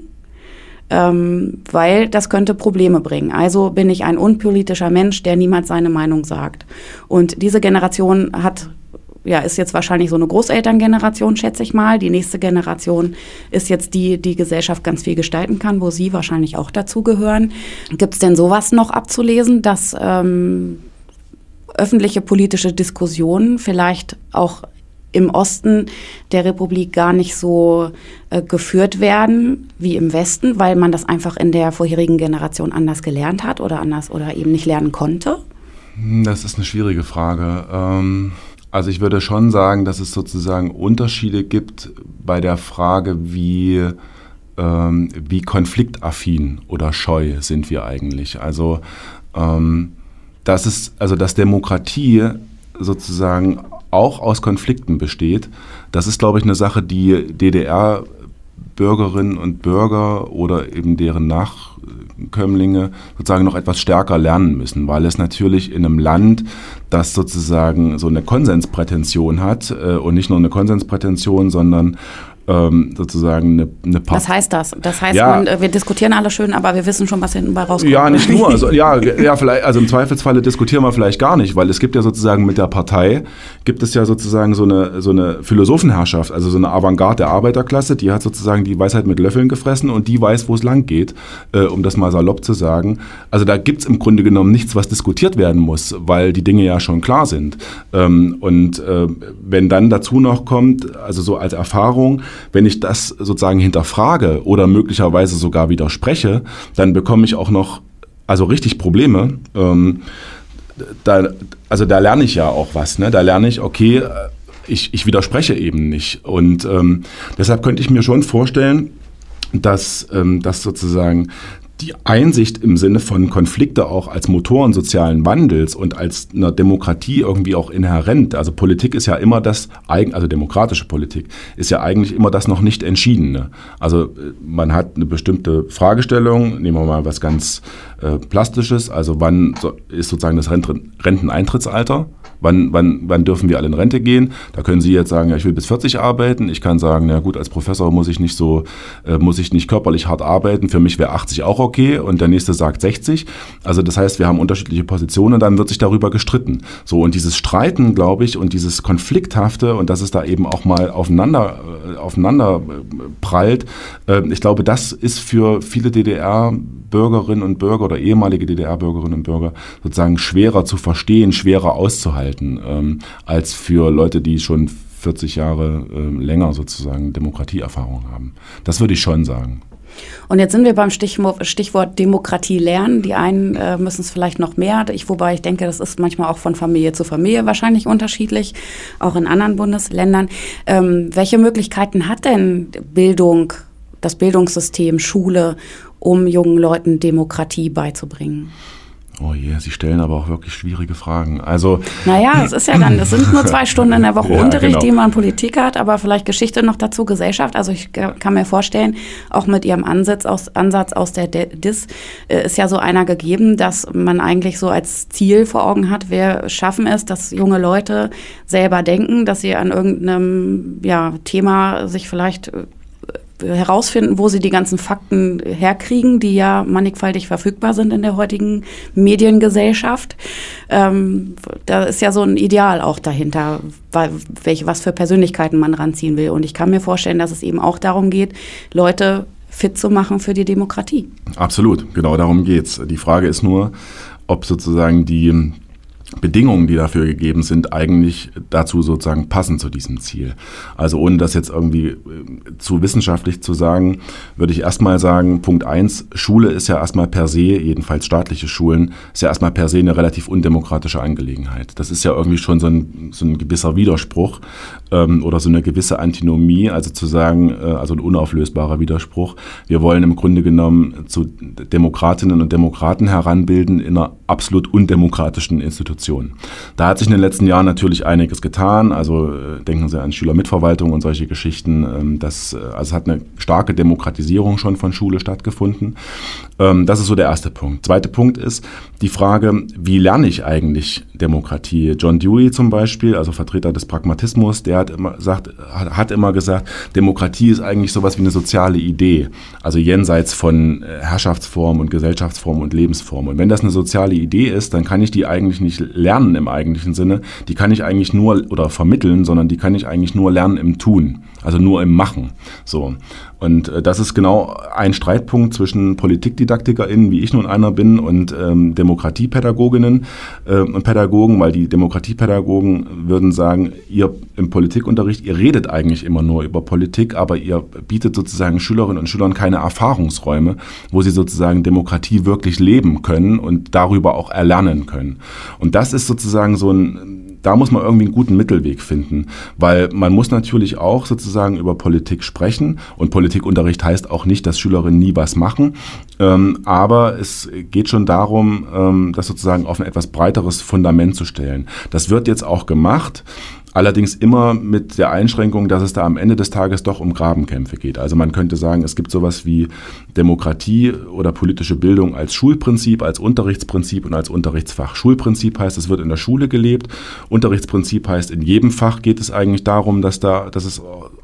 ähm, weil das könnte Probleme bringen. Also bin ich ein unpolitischer Mensch, der niemals seine Meinung sagt. Und diese Generation hat ja, ist jetzt wahrscheinlich so eine Großelterngeneration, schätze ich mal. Die nächste Generation ist jetzt die, die Gesellschaft ganz viel gestalten kann, wo Sie wahrscheinlich auch dazugehören. Gibt es denn sowas noch abzulesen, dass ähm, öffentliche politische Diskussionen vielleicht auch im Osten der Republik gar nicht so äh, geführt werden wie im Westen, weil man das einfach in der vorherigen Generation anders gelernt hat oder anders oder eben nicht lernen konnte? Das ist eine schwierige Frage. Ähm Also ich würde schon sagen, dass es sozusagen Unterschiede gibt bei der Frage, wie, ähm, wie konfliktaffin oder scheu sind wir eigentlich. Also, ähm, dass es, also dass Demokratie sozusagen auch aus Konflikten besteht, das ist, glaube ich, eine Sache, die D D R-Bürgerinnen und Bürger oder eben deren Nachkömmlinge sozusagen noch etwas stärker lernen müssen, weil es natürlich in einem Land, das sozusagen so eine Konsensprätension hat äh, und nicht nur eine Konsensprätension, sondern ähm, sozusagen eine, eine Part- Was heißt das? Das heißt, ja, man, wir diskutieren alle schön, aber wir wissen schon, was hinten bei rauskommt. Ja, nicht nur. Also, ja, ja, vielleicht, also im Zweifelsfalle diskutieren wir vielleicht gar nicht, weil es gibt ja sozusagen mit der Partei, gibt es ja sozusagen so eine, so eine Philosophenherrschaft, also so eine Avantgarde der Arbeiterklasse, die hat sozusagen die Weisheit mit Löffeln gefressen und die weiß, wo es lang geht, äh, um das mal salopp zu sagen. Also da gibt es im Grunde genommen nichts, was diskutiert werden muss, weil die Dinge ja schon klar sind. Ähm, und äh, wenn dann dazu noch kommt, also so als Erfahrung, wenn ich das sozusagen hinterfrage oder möglicherweise sogar widerspreche, dann bekomme ich auch noch also richtig Probleme. Ähm, da, also da lerne ich ja auch was. Ne? Da lerne ich, okay, ich, ich widerspreche eben nicht. Und ähm, deshalb könnte ich mir schon vorstellen, dass, ähm, dass sozusagen die Einsicht im Sinne von Konflikte auch als Motoren sozialen Wandels und als einer Demokratie irgendwie auch inhärent, also Politik ist ja immer das, also demokratische Politik ist ja eigentlich immer das noch nicht Entschiedene. Also man hat eine bestimmte Fragestellung, nehmen wir mal was ganz äh, Plastisches, also wann ist sozusagen das Renteneintrittsalter? Wann, wann, wann dürfen wir alle in Rente gehen? Da können Sie jetzt sagen, ja, ich will bis vierzig arbeiten. Ich kann sagen, na gut, als Professor muss ich nicht so, äh, muss ich nicht körperlich hart arbeiten. Für mich wäre achtzig auch okay. Und der nächste sagt sechzig. Also das heißt, wir haben unterschiedliche Positionen und dann wird sich darüber gestritten. So, und dieses Streiten, glaube ich, und dieses Konflikthafte und dass es da eben auch mal aufeinander, äh, aufeinander prallt, äh, ich glaube, das ist für viele D D R-Bürgerinnen und Bürger oder ehemalige D D R-Bürgerinnen und Bürger sozusagen schwerer zu verstehen, schwerer auszuhalten. Ähm, als für Leute, die schon vierzig Jahre äh, länger sozusagen Demokratieerfahrung haben. Das würde ich schon sagen. Und jetzt sind wir beim Stichwort, Stichwort Demokratie lernen. Die einen äh, müssen es vielleicht noch mehr, ich, wobei ich denke, das ist manchmal auch von Familie zu Familie wahrscheinlich unterschiedlich, auch in anderen Bundesländern. Ähm, welche Möglichkeiten hat denn Bildung, das Bildungssystem, Schule, um jungen Leuten Demokratie beizubringen? Oh je, Sie stellen aber auch wirklich schwierige Fragen. Also, naja, es ist ja dann, es sind nur zwei Stunden in der Woche ja, Unterricht, genau. die man Politik hat, aber vielleicht Geschichte noch dazu, Gesellschaft. Also ich kann mir vorstellen, auch mit Ihrem Ansatz aus, Ansatz aus der D I S äh, ist ja so einer gegeben, dass man eigentlich so als Ziel vor Augen hat, wir schaffen es, dass junge Leute selber denken, dass sie an irgendeinem ja, Thema sich vielleicht herausfinden, wo sie die ganzen Fakten herkriegen, die ja mannigfaltig verfügbar sind in der heutigen Mediengesellschaft. Ähm, da ist ja so ein Ideal auch dahinter, welche, was für Persönlichkeiten man ranziehen will. Und ich kann mir vorstellen, dass es eben auch darum geht, Leute fit zu machen für die Demokratie. Absolut, genau darum geht's. Die Frage ist nur, ob sozusagen die Bedingungen, die dafür gegeben sind, eigentlich dazu sozusagen passen zu diesem Ziel. Also ohne das jetzt irgendwie zu wissenschaftlich zu sagen, würde ich erstmal sagen, Punkt eins, Schule ist ja erstmal per se, jedenfalls staatliche Schulen, ist ja erstmal per se eine relativ undemokratische Angelegenheit. Das ist ja irgendwie schon so ein, so ein gewisser Widerspruch ähm, oder so eine gewisse Antinomie, also zu sagen, äh, also ein unauflösbarer Widerspruch. Wir wollen im Grunde genommen zu Demokratinnen und Demokraten heranbilden in einer absolut undemokratischen Institution. Da hat sich in den letzten Jahren natürlich einiges getan. Also äh, denken Sie an Schülermitverwaltung und solche Geschichten. Ähm, das, also es hat eine starke Demokratisierung schon von Schule stattgefunden. Ähm, das ist so der erste Punkt. Zweiter Punkt ist die Frage, wie lerne ich eigentlich Demokratie? John Dewey zum Beispiel, also Vertreter des Pragmatismus, der hat immer, sagt, hat, hat immer gesagt, Demokratie ist eigentlich sowas wie eine soziale Idee. Also jenseits von Herrschaftsform und Gesellschaftsform und Lebensform. Und wenn das eine soziale Idee ist, dann kann ich die eigentlich nicht lernen im eigentlichen Sinne, die kann ich eigentlich nur, oder vermitteln, sondern die kann ich eigentlich nur lernen im Tun, also nur im Machen. So. Und äh, das ist genau ein Streitpunkt zwischen PolitikdidaktikerInnen, wie ich nun einer bin, und ähm, Demokratiepädagoginnen äh, und Pädagogen, weil die Demokratiepädagogen würden sagen, ihr im Politikunterricht, ihr redet eigentlich immer nur über Politik, aber ihr bietet sozusagen Schülerinnen und Schülern keine Erfahrungsräume, wo sie sozusagen Demokratie wirklich leben können und darüber auch erlernen können. Und das ist sozusagen so ein, da muss man irgendwie einen guten Mittelweg finden, weil man muss natürlich auch sozusagen über Politik sprechen und Politikunterricht heißt auch nicht, dass Schülerinnen nie was machen, ähm, aber es geht schon darum, ähm, das sozusagen auf ein etwas breiteres Fundament zu stellen. Das wird jetzt auch gemacht. Allerdings immer mit der Einschränkung, dass es da am Ende des Tages doch um Grabenkämpfe geht. Also man könnte sagen, es gibt sowas wie Demokratie oder politische Bildung als Schulprinzip, als Unterrichtsprinzip und als Unterrichtsfach. Schulprinzip heißt, es wird in der Schule gelebt. Unterrichtsprinzip heißt, in jedem Fach geht es eigentlich darum, dass da, dass es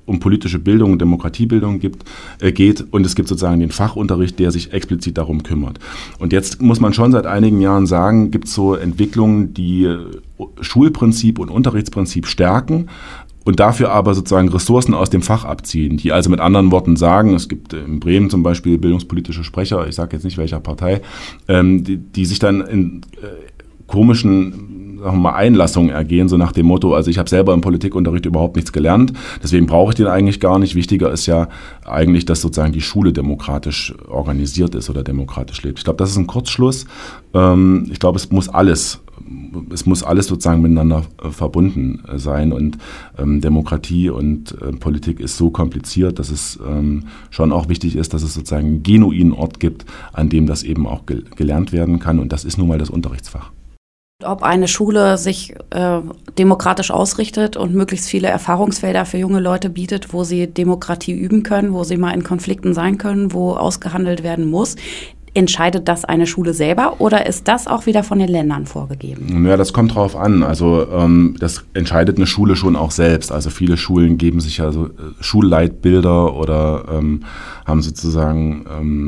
um politische Bildung und Demokratiebildung gibt, äh, geht und es gibt sozusagen den Fachunterricht, der sich explizit darum kümmert. Und jetzt muss man schon seit einigen Jahren sagen, gibt es so Entwicklungen, die äh, Schulprinzip und Unterrichtsprinzip stärken und dafür aber sozusagen Ressourcen aus dem Fach abziehen, die also mit anderen Worten sagen, es gibt in Bremen zum Beispiel bildungspolitische Sprecher, ich sage jetzt nicht welcher Partei, ähm, die, die sich dann in äh, komischen sagen wir mal, Einlassungen ergehen, so nach dem Motto, also ich habe selber im Politikunterricht überhaupt nichts gelernt, deswegen brauche ich den eigentlich gar nicht. Wichtiger ist ja eigentlich, dass sozusagen die Schule demokratisch organisiert ist oder demokratisch lebt. Ich glaube, das ist ein Kurzschluss. Ähm, ich glaube, es muss alles, es muss alles sozusagen miteinander äh, verbunden äh, sein und ähm, Demokratie und äh, Politik ist so kompliziert, dass es ähm, schon auch wichtig ist, dass es sozusagen einen genuinen Ort gibt, an dem das eben auch gel- gelernt werden kann und das ist nun mal das Unterrichtsfach. Ob eine Schule sich äh, demokratisch ausrichtet und möglichst viele Erfahrungsfelder für junge Leute bietet, wo sie Demokratie üben können, wo sie mal in Konflikten sein können, wo ausgehandelt werden muss. Entscheidet das eine Schule selber oder ist das auch wieder von den Ländern vorgegeben? Ja, das kommt drauf an. Also ähm, das entscheidet eine Schule schon auch selbst. Also viele Schulen geben sich ja so äh, Schulleitbilder oder ähm, haben sozusagen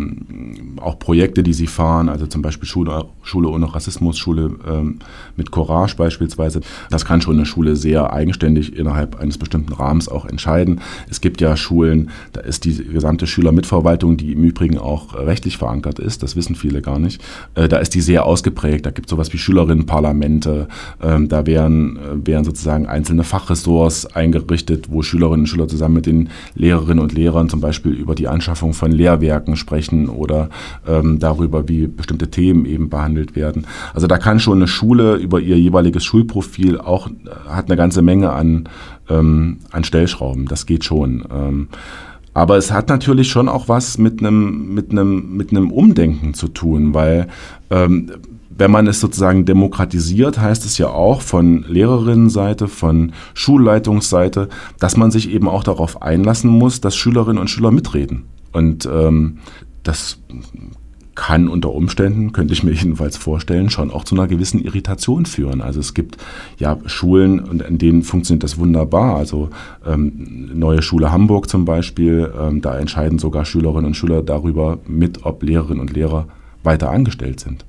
ähm, auch Projekte, die sie fahren. Also zum Beispiel Schule, Schule ohne Rassismus, Schule ähm, mit Courage beispielsweise. Das kann schon eine Schule sehr eigenständig innerhalb eines bestimmten Rahmens auch entscheiden. Es gibt ja Schulen, da ist die gesamte Schülermitverwaltung, die im Übrigen auch rechtlich verankert ist. Das wissen viele gar nicht. Äh, da ist die sehr ausgeprägt. Da gibt es sowas wie Schülerinnenparlamente. Ähm, da werden, äh, werden sozusagen einzelne Fachressorts eingerichtet, wo Schülerinnen und Schüler zusammen mit den Lehrerinnen und Lehrern zum Beispiel über die Anschaffung von Lehrwerken sprechen oder ähm, darüber, wie bestimmte Themen eben behandelt werden. Also da kann schon eine Schule über ihr jeweiliges Schulprofil auch, äh, hat eine ganze Menge an, ähm, an Stellschrauben. Das geht schon. Ähm, Aber es hat natürlich schon auch was mit einem mit einem mit einem Umdenken zu tun, weil ähm, wenn man es sozusagen demokratisiert, heißt es ja auch von Lehrerinnenseite, von Schulleitungsseite, dass man sich eben auch darauf einlassen muss, dass Schülerinnen und Schüler mitreden. Und ähm, das kann unter Umständen, könnte ich mir jedenfalls vorstellen, schon auch zu einer gewissen Irritation führen. Also es gibt ja Schulen, und in denen funktioniert das wunderbar. Also ähm, Neue Schule Hamburg zum Beispiel, ähm, da entscheiden sogar Schülerinnen und Schüler darüber mit, ob Lehrerinnen und Lehrer weiter angestellt sind.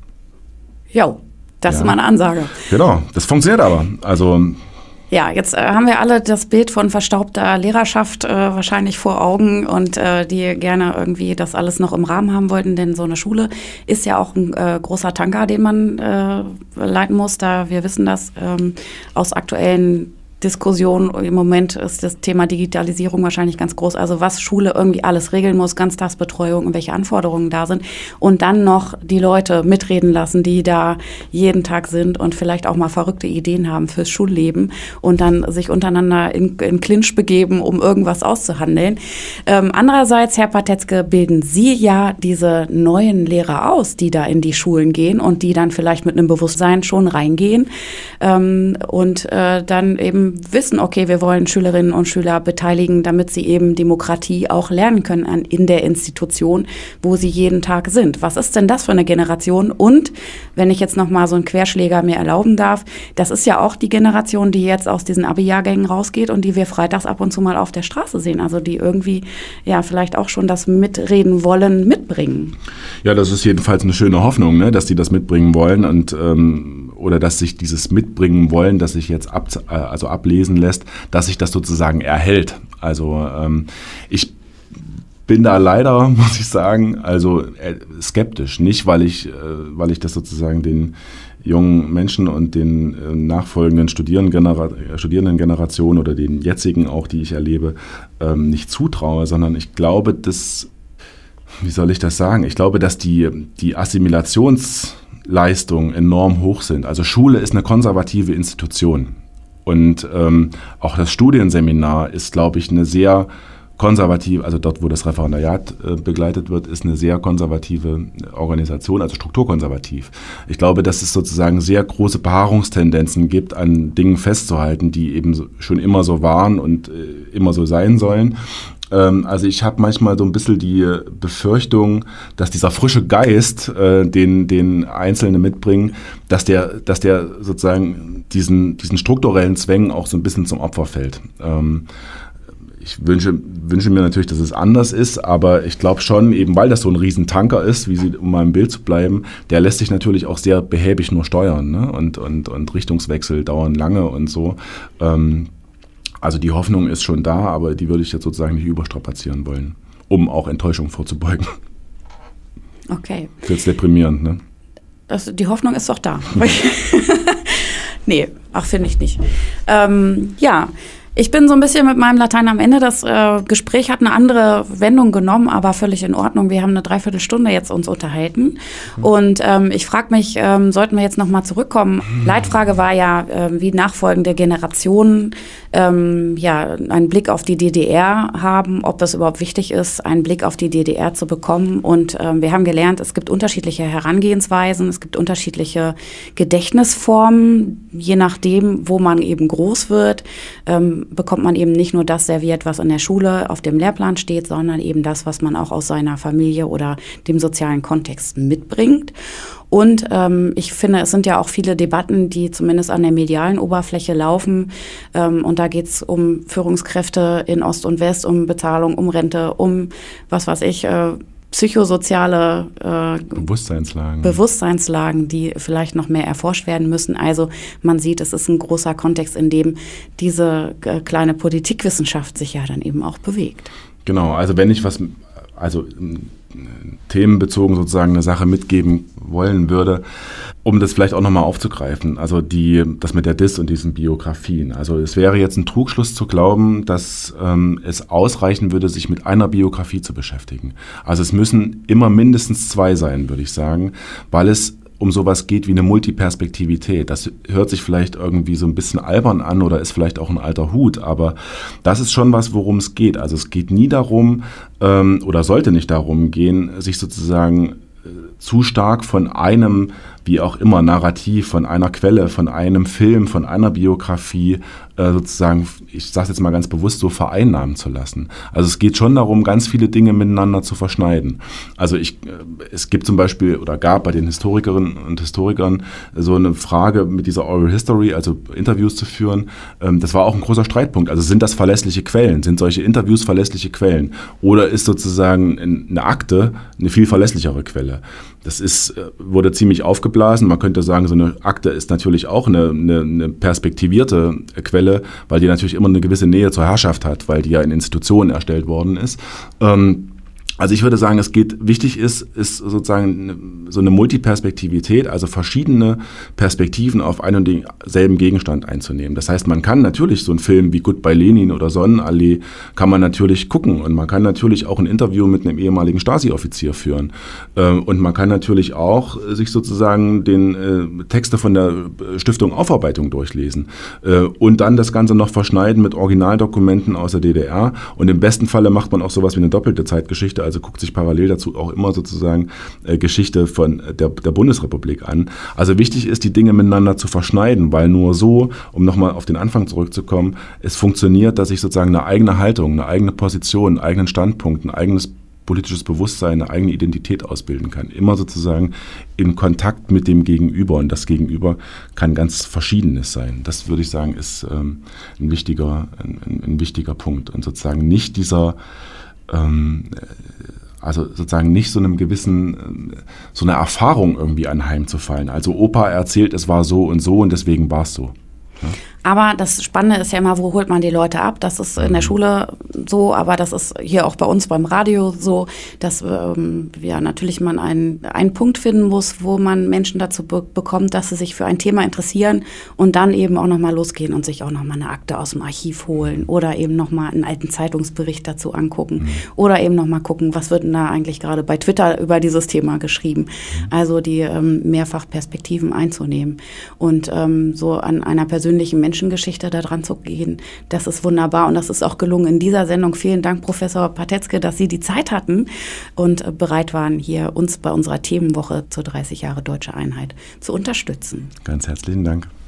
Jo, das ja. ist mal eine Ansage. Genau, das funktioniert aber. Also ja, jetzt äh, haben wir alle das Bild von verstaubter Lehrerschaft äh, wahrscheinlich vor Augen und äh, die gerne irgendwie das alles noch im Rahmen haben wollten, denn so eine Schule ist ja auch ein äh, großer Tanker, den man äh, leiten muss, da wir wissen das ähm, aus aktuellen Diskussion. Im Moment ist das Thema Digitalisierung wahrscheinlich ganz groß. Also was Schule irgendwie alles regeln muss, Ganztagsbetreuung und welche Anforderungen da sind. Und dann noch die Leute mitreden lassen, die da jeden Tag sind und vielleicht auch mal verrückte Ideen haben fürs Schulleben und dann sich untereinander in, in Clinch begeben, um irgendwas auszuhandeln. Ähm, andererseits, Herr Patetzke, bilden Sie ja diese neuen Lehrer aus, die da in die Schulen gehen und die dann vielleicht mit einem Bewusstsein schon reingehen ähm, und äh, dann eben wissen, okay, wir wollen Schülerinnen und Schüler beteiligen, damit sie eben Demokratie auch lernen können an, in der Institution, wo sie jeden Tag sind. Was ist denn das für eine Generation? Und wenn ich jetzt noch mal so einen Querschläger mir erlauben darf, das ist ja auch die Generation, die jetzt aus diesen Abi-Jahrgängen rausgeht und die wir freitags ab und zu mal auf der Straße sehen. Also die irgendwie ja vielleicht auch schon das Mitreden wollen, mitbringen. Ja, das ist jedenfalls eine schöne Hoffnung, ne, dass die das mitbringen wollen und ähm, oder dass sich dieses Mitbringen wollen, dass sich jetzt ab, also ablesen lässt, dass sich das sozusagen erhält. Also ähm, ich bin da leider, muss ich sagen, also äh, skeptisch. Nicht, weil ich, äh, weil ich das sozusagen den jungen Menschen und den äh, nachfolgenden Studierendengenera- Studierendengenerationen oder den jetzigen auch, die ich erlebe, ähm, nicht zutraue, sondern ich glaube, dass, wie soll ich das sagen? Ich glaube, dass die, die Assimilations- Leistungen enorm hoch sind. Also Schule ist eine konservative Institution und ähm, auch das Studienseminar ist, glaube ich, eine sehr konservative, also dort, wo das Referendariat äh, begleitet wird, ist eine sehr konservative Organisation, also strukturkonservativ. Ich glaube, dass es sozusagen sehr große Beharrungstendenzen gibt, an Dingen festzuhalten, die eben so, schon immer so waren und äh, immer so sein sollen. Also ich habe manchmal so ein bisschen die Befürchtung, dass dieser frische Geist, äh, den, den Einzelne mitbringen, dass der, dass der sozusagen diesen, diesen strukturellen Zwängen auch so ein bisschen zum Opfer fällt. Ähm, ich wünsche, wünsche mir natürlich, dass es anders ist, aber ich glaube schon, eben weil das so ein Riesentanker ist, wie Sie, um mal im Bild zu bleiben, der lässt sich natürlich auch sehr behäbig nur steuern, ne? und, und, und Richtungswechsel dauern lange und so. Ähm, also die Hoffnung ist schon da, aber die würde ich jetzt sozusagen nicht überstrapazieren wollen, um auch Enttäuschung vorzubeugen. Okay. Das ist jetzt deprimierend, ne? Das, die Hoffnung ist doch da. Nee, ach, finde ich nicht. Ähm, ja, ich bin so ein bisschen mit meinem Latein am Ende. Das äh, Gespräch hat eine andere Wendung genommen, aber völlig in Ordnung. Wir haben eine Dreiviertelstunde jetzt uns unterhalten. Und ähm, ich frage mich, ähm, sollten wir jetzt nochmal zurückkommen? Leitfrage war ja, äh, wie nachfolgende Generationen ähm, ja, einen Blick auf die D D R haben, ob es überhaupt wichtig ist, einen Blick auf die D D R zu bekommen. Und ähm, wir haben gelernt, es gibt unterschiedliche Herangehensweisen, es gibt unterschiedliche Gedächtnisformen, je nachdem, wo man eben groß wird. Ähm, bekommt man eben nicht nur das serviert, was in der Schule auf dem Lehrplan steht, sondern eben das, was man auch aus seiner Familie oder dem sozialen Kontext mitbringt. Und ähm, ich finde, es sind ja auch viele Debatten, die zumindest an der medialen Oberfläche laufen. Ähm, und da geht es um Führungskräfte in Ost und West, um Bezahlung, um Rente, um was weiß ich, äh, psychosoziale äh, Bewusstseinslagen. Bewusstseinslagen, die vielleicht noch mehr erforscht werden müssen. Also man sieht, es ist ein großer Kontext, in dem diese äh, kleine Politikwissenschaft sich ja dann eben auch bewegt. Genau, also wenn ich was, also themenbezogen sozusagen eine Sache mitgeben wollen würde, um das vielleicht auch nochmal aufzugreifen, also die, das mit der D I S und diesen Biografien. Also es wäre jetzt ein Trugschluss zu glauben, dass ähm, es ausreichen würde, sich mit einer Biografie zu beschäftigen. Also es müssen immer mindestens zwei sein, würde ich sagen, weil es um sowas geht wie eine Multiperspektivität. Das hört sich vielleicht irgendwie so ein bisschen albern an oder ist vielleicht auch ein alter Hut, aber das ist schon was, worum es geht. Also es geht nie darum ähm, oder sollte nicht darum gehen, sich sozusagen äh, zu stark von einem, wie auch immer, Narrativ, von einer Quelle, von einem Film, von einer Biografie äh, sozusagen, ich sage es jetzt mal ganz bewusst, so vereinnahmen zu lassen. Also es geht schon darum, ganz viele Dinge miteinander zu verschneiden. Also ich, äh, es gibt zum Beispiel oder gab bei den Historikerinnen und Historikern so eine Frage mit dieser Oral History, also Interviews zu führen. Ähm, das war auch ein großer Streitpunkt. Also sind das verlässliche Quellen? Sind solche Interviews verlässliche Quellen? Oder ist sozusagen eine Akte eine viel verlässlichere Quelle? Das ist, wurde ziemlich aufgeblasen. Man könnte sagen, so eine Akte ist natürlich auch eine, eine, eine perspektivierte Quelle, weil die natürlich immer eine gewisse Nähe zur Herrschaft hat, weil die ja in Institutionen erstellt worden ist. Ähm, Also ich würde sagen, es geht, wichtig ist, ist sozusagen so eine Multiperspektivität, also verschiedene Perspektiven auf einen und denselben Gegenstand einzunehmen. Das heißt, man kann natürlich so einen Film wie Goodbye Lenin oder Sonnenallee, kann man natürlich gucken und man kann natürlich auch ein Interview mit einem ehemaligen Stasi-Offizier führen. Und man kann natürlich auch sich sozusagen den Texte von der Stiftung Aufarbeitung durchlesen und dann das Ganze noch verschneiden mit Originaldokumenten aus der D D R. Und im besten Falle macht man auch sowas wie eine doppelte Zeitgeschichte, also guckt sich parallel dazu auch immer sozusagen äh, Geschichte von der, der Bundesrepublik an. Also wichtig ist, die Dinge miteinander zu verschneiden, weil nur so, um nochmal auf den Anfang zurückzukommen, es funktioniert, dass ich sozusagen eine eigene Haltung, eine eigene Position, einen eigenen Standpunkt, ein eigenes politisches Bewusstsein, eine eigene Identität ausbilden kann. Immer sozusagen in Kontakt mit dem Gegenüber. Und das Gegenüber kann ganz Verschiedenes sein. Das würde ich sagen, ist ähm, ein wichtiger, ein, ein wichtiger Punkt. Und sozusagen nicht dieser also sozusagen nicht so einem gewissen, so einer Erfahrung irgendwie anheimzufallen. Also Opa erzählt, es war so und so und deswegen war es so. Ja? Aber das Spannende ist ja immer, wo holt man die Leute ab? Das ist in der Schule so, aber das ist hier auch bei uns beim Radio so, dass ähm, ja natürlich man einen, einen Punkt finden muss, wo man Menschen dazu be- bekommt, dass sie sich für ein Thema interessieren und dann eben auch nochmal losgehen und sich auch nochmal eine Akte aus dem Archiv holen oder eben nochmal einen alten Zeitungsbericht dazu angucken mhm. oder eben nochmal gucken, was wird denn da eigentlich gerade bei Twitter über dieses Thema geschrieben. Also die ähm, Mehrfachperspektiven einzunehmen und ähm, so an einer persönlichen Menschen Menschengeschichte da dran zu gehen, das ist wunderbar und das ist auch gelungen in dieser Sendung. Vielen Dank, Professor Patetzke, dass Sie die Zeit hatten und bereit waren, hier uns bei unserer Themenwoche zur dreißig Jahre Deutsche Einheit zu unterstützen. Ganz herzlichen Dank.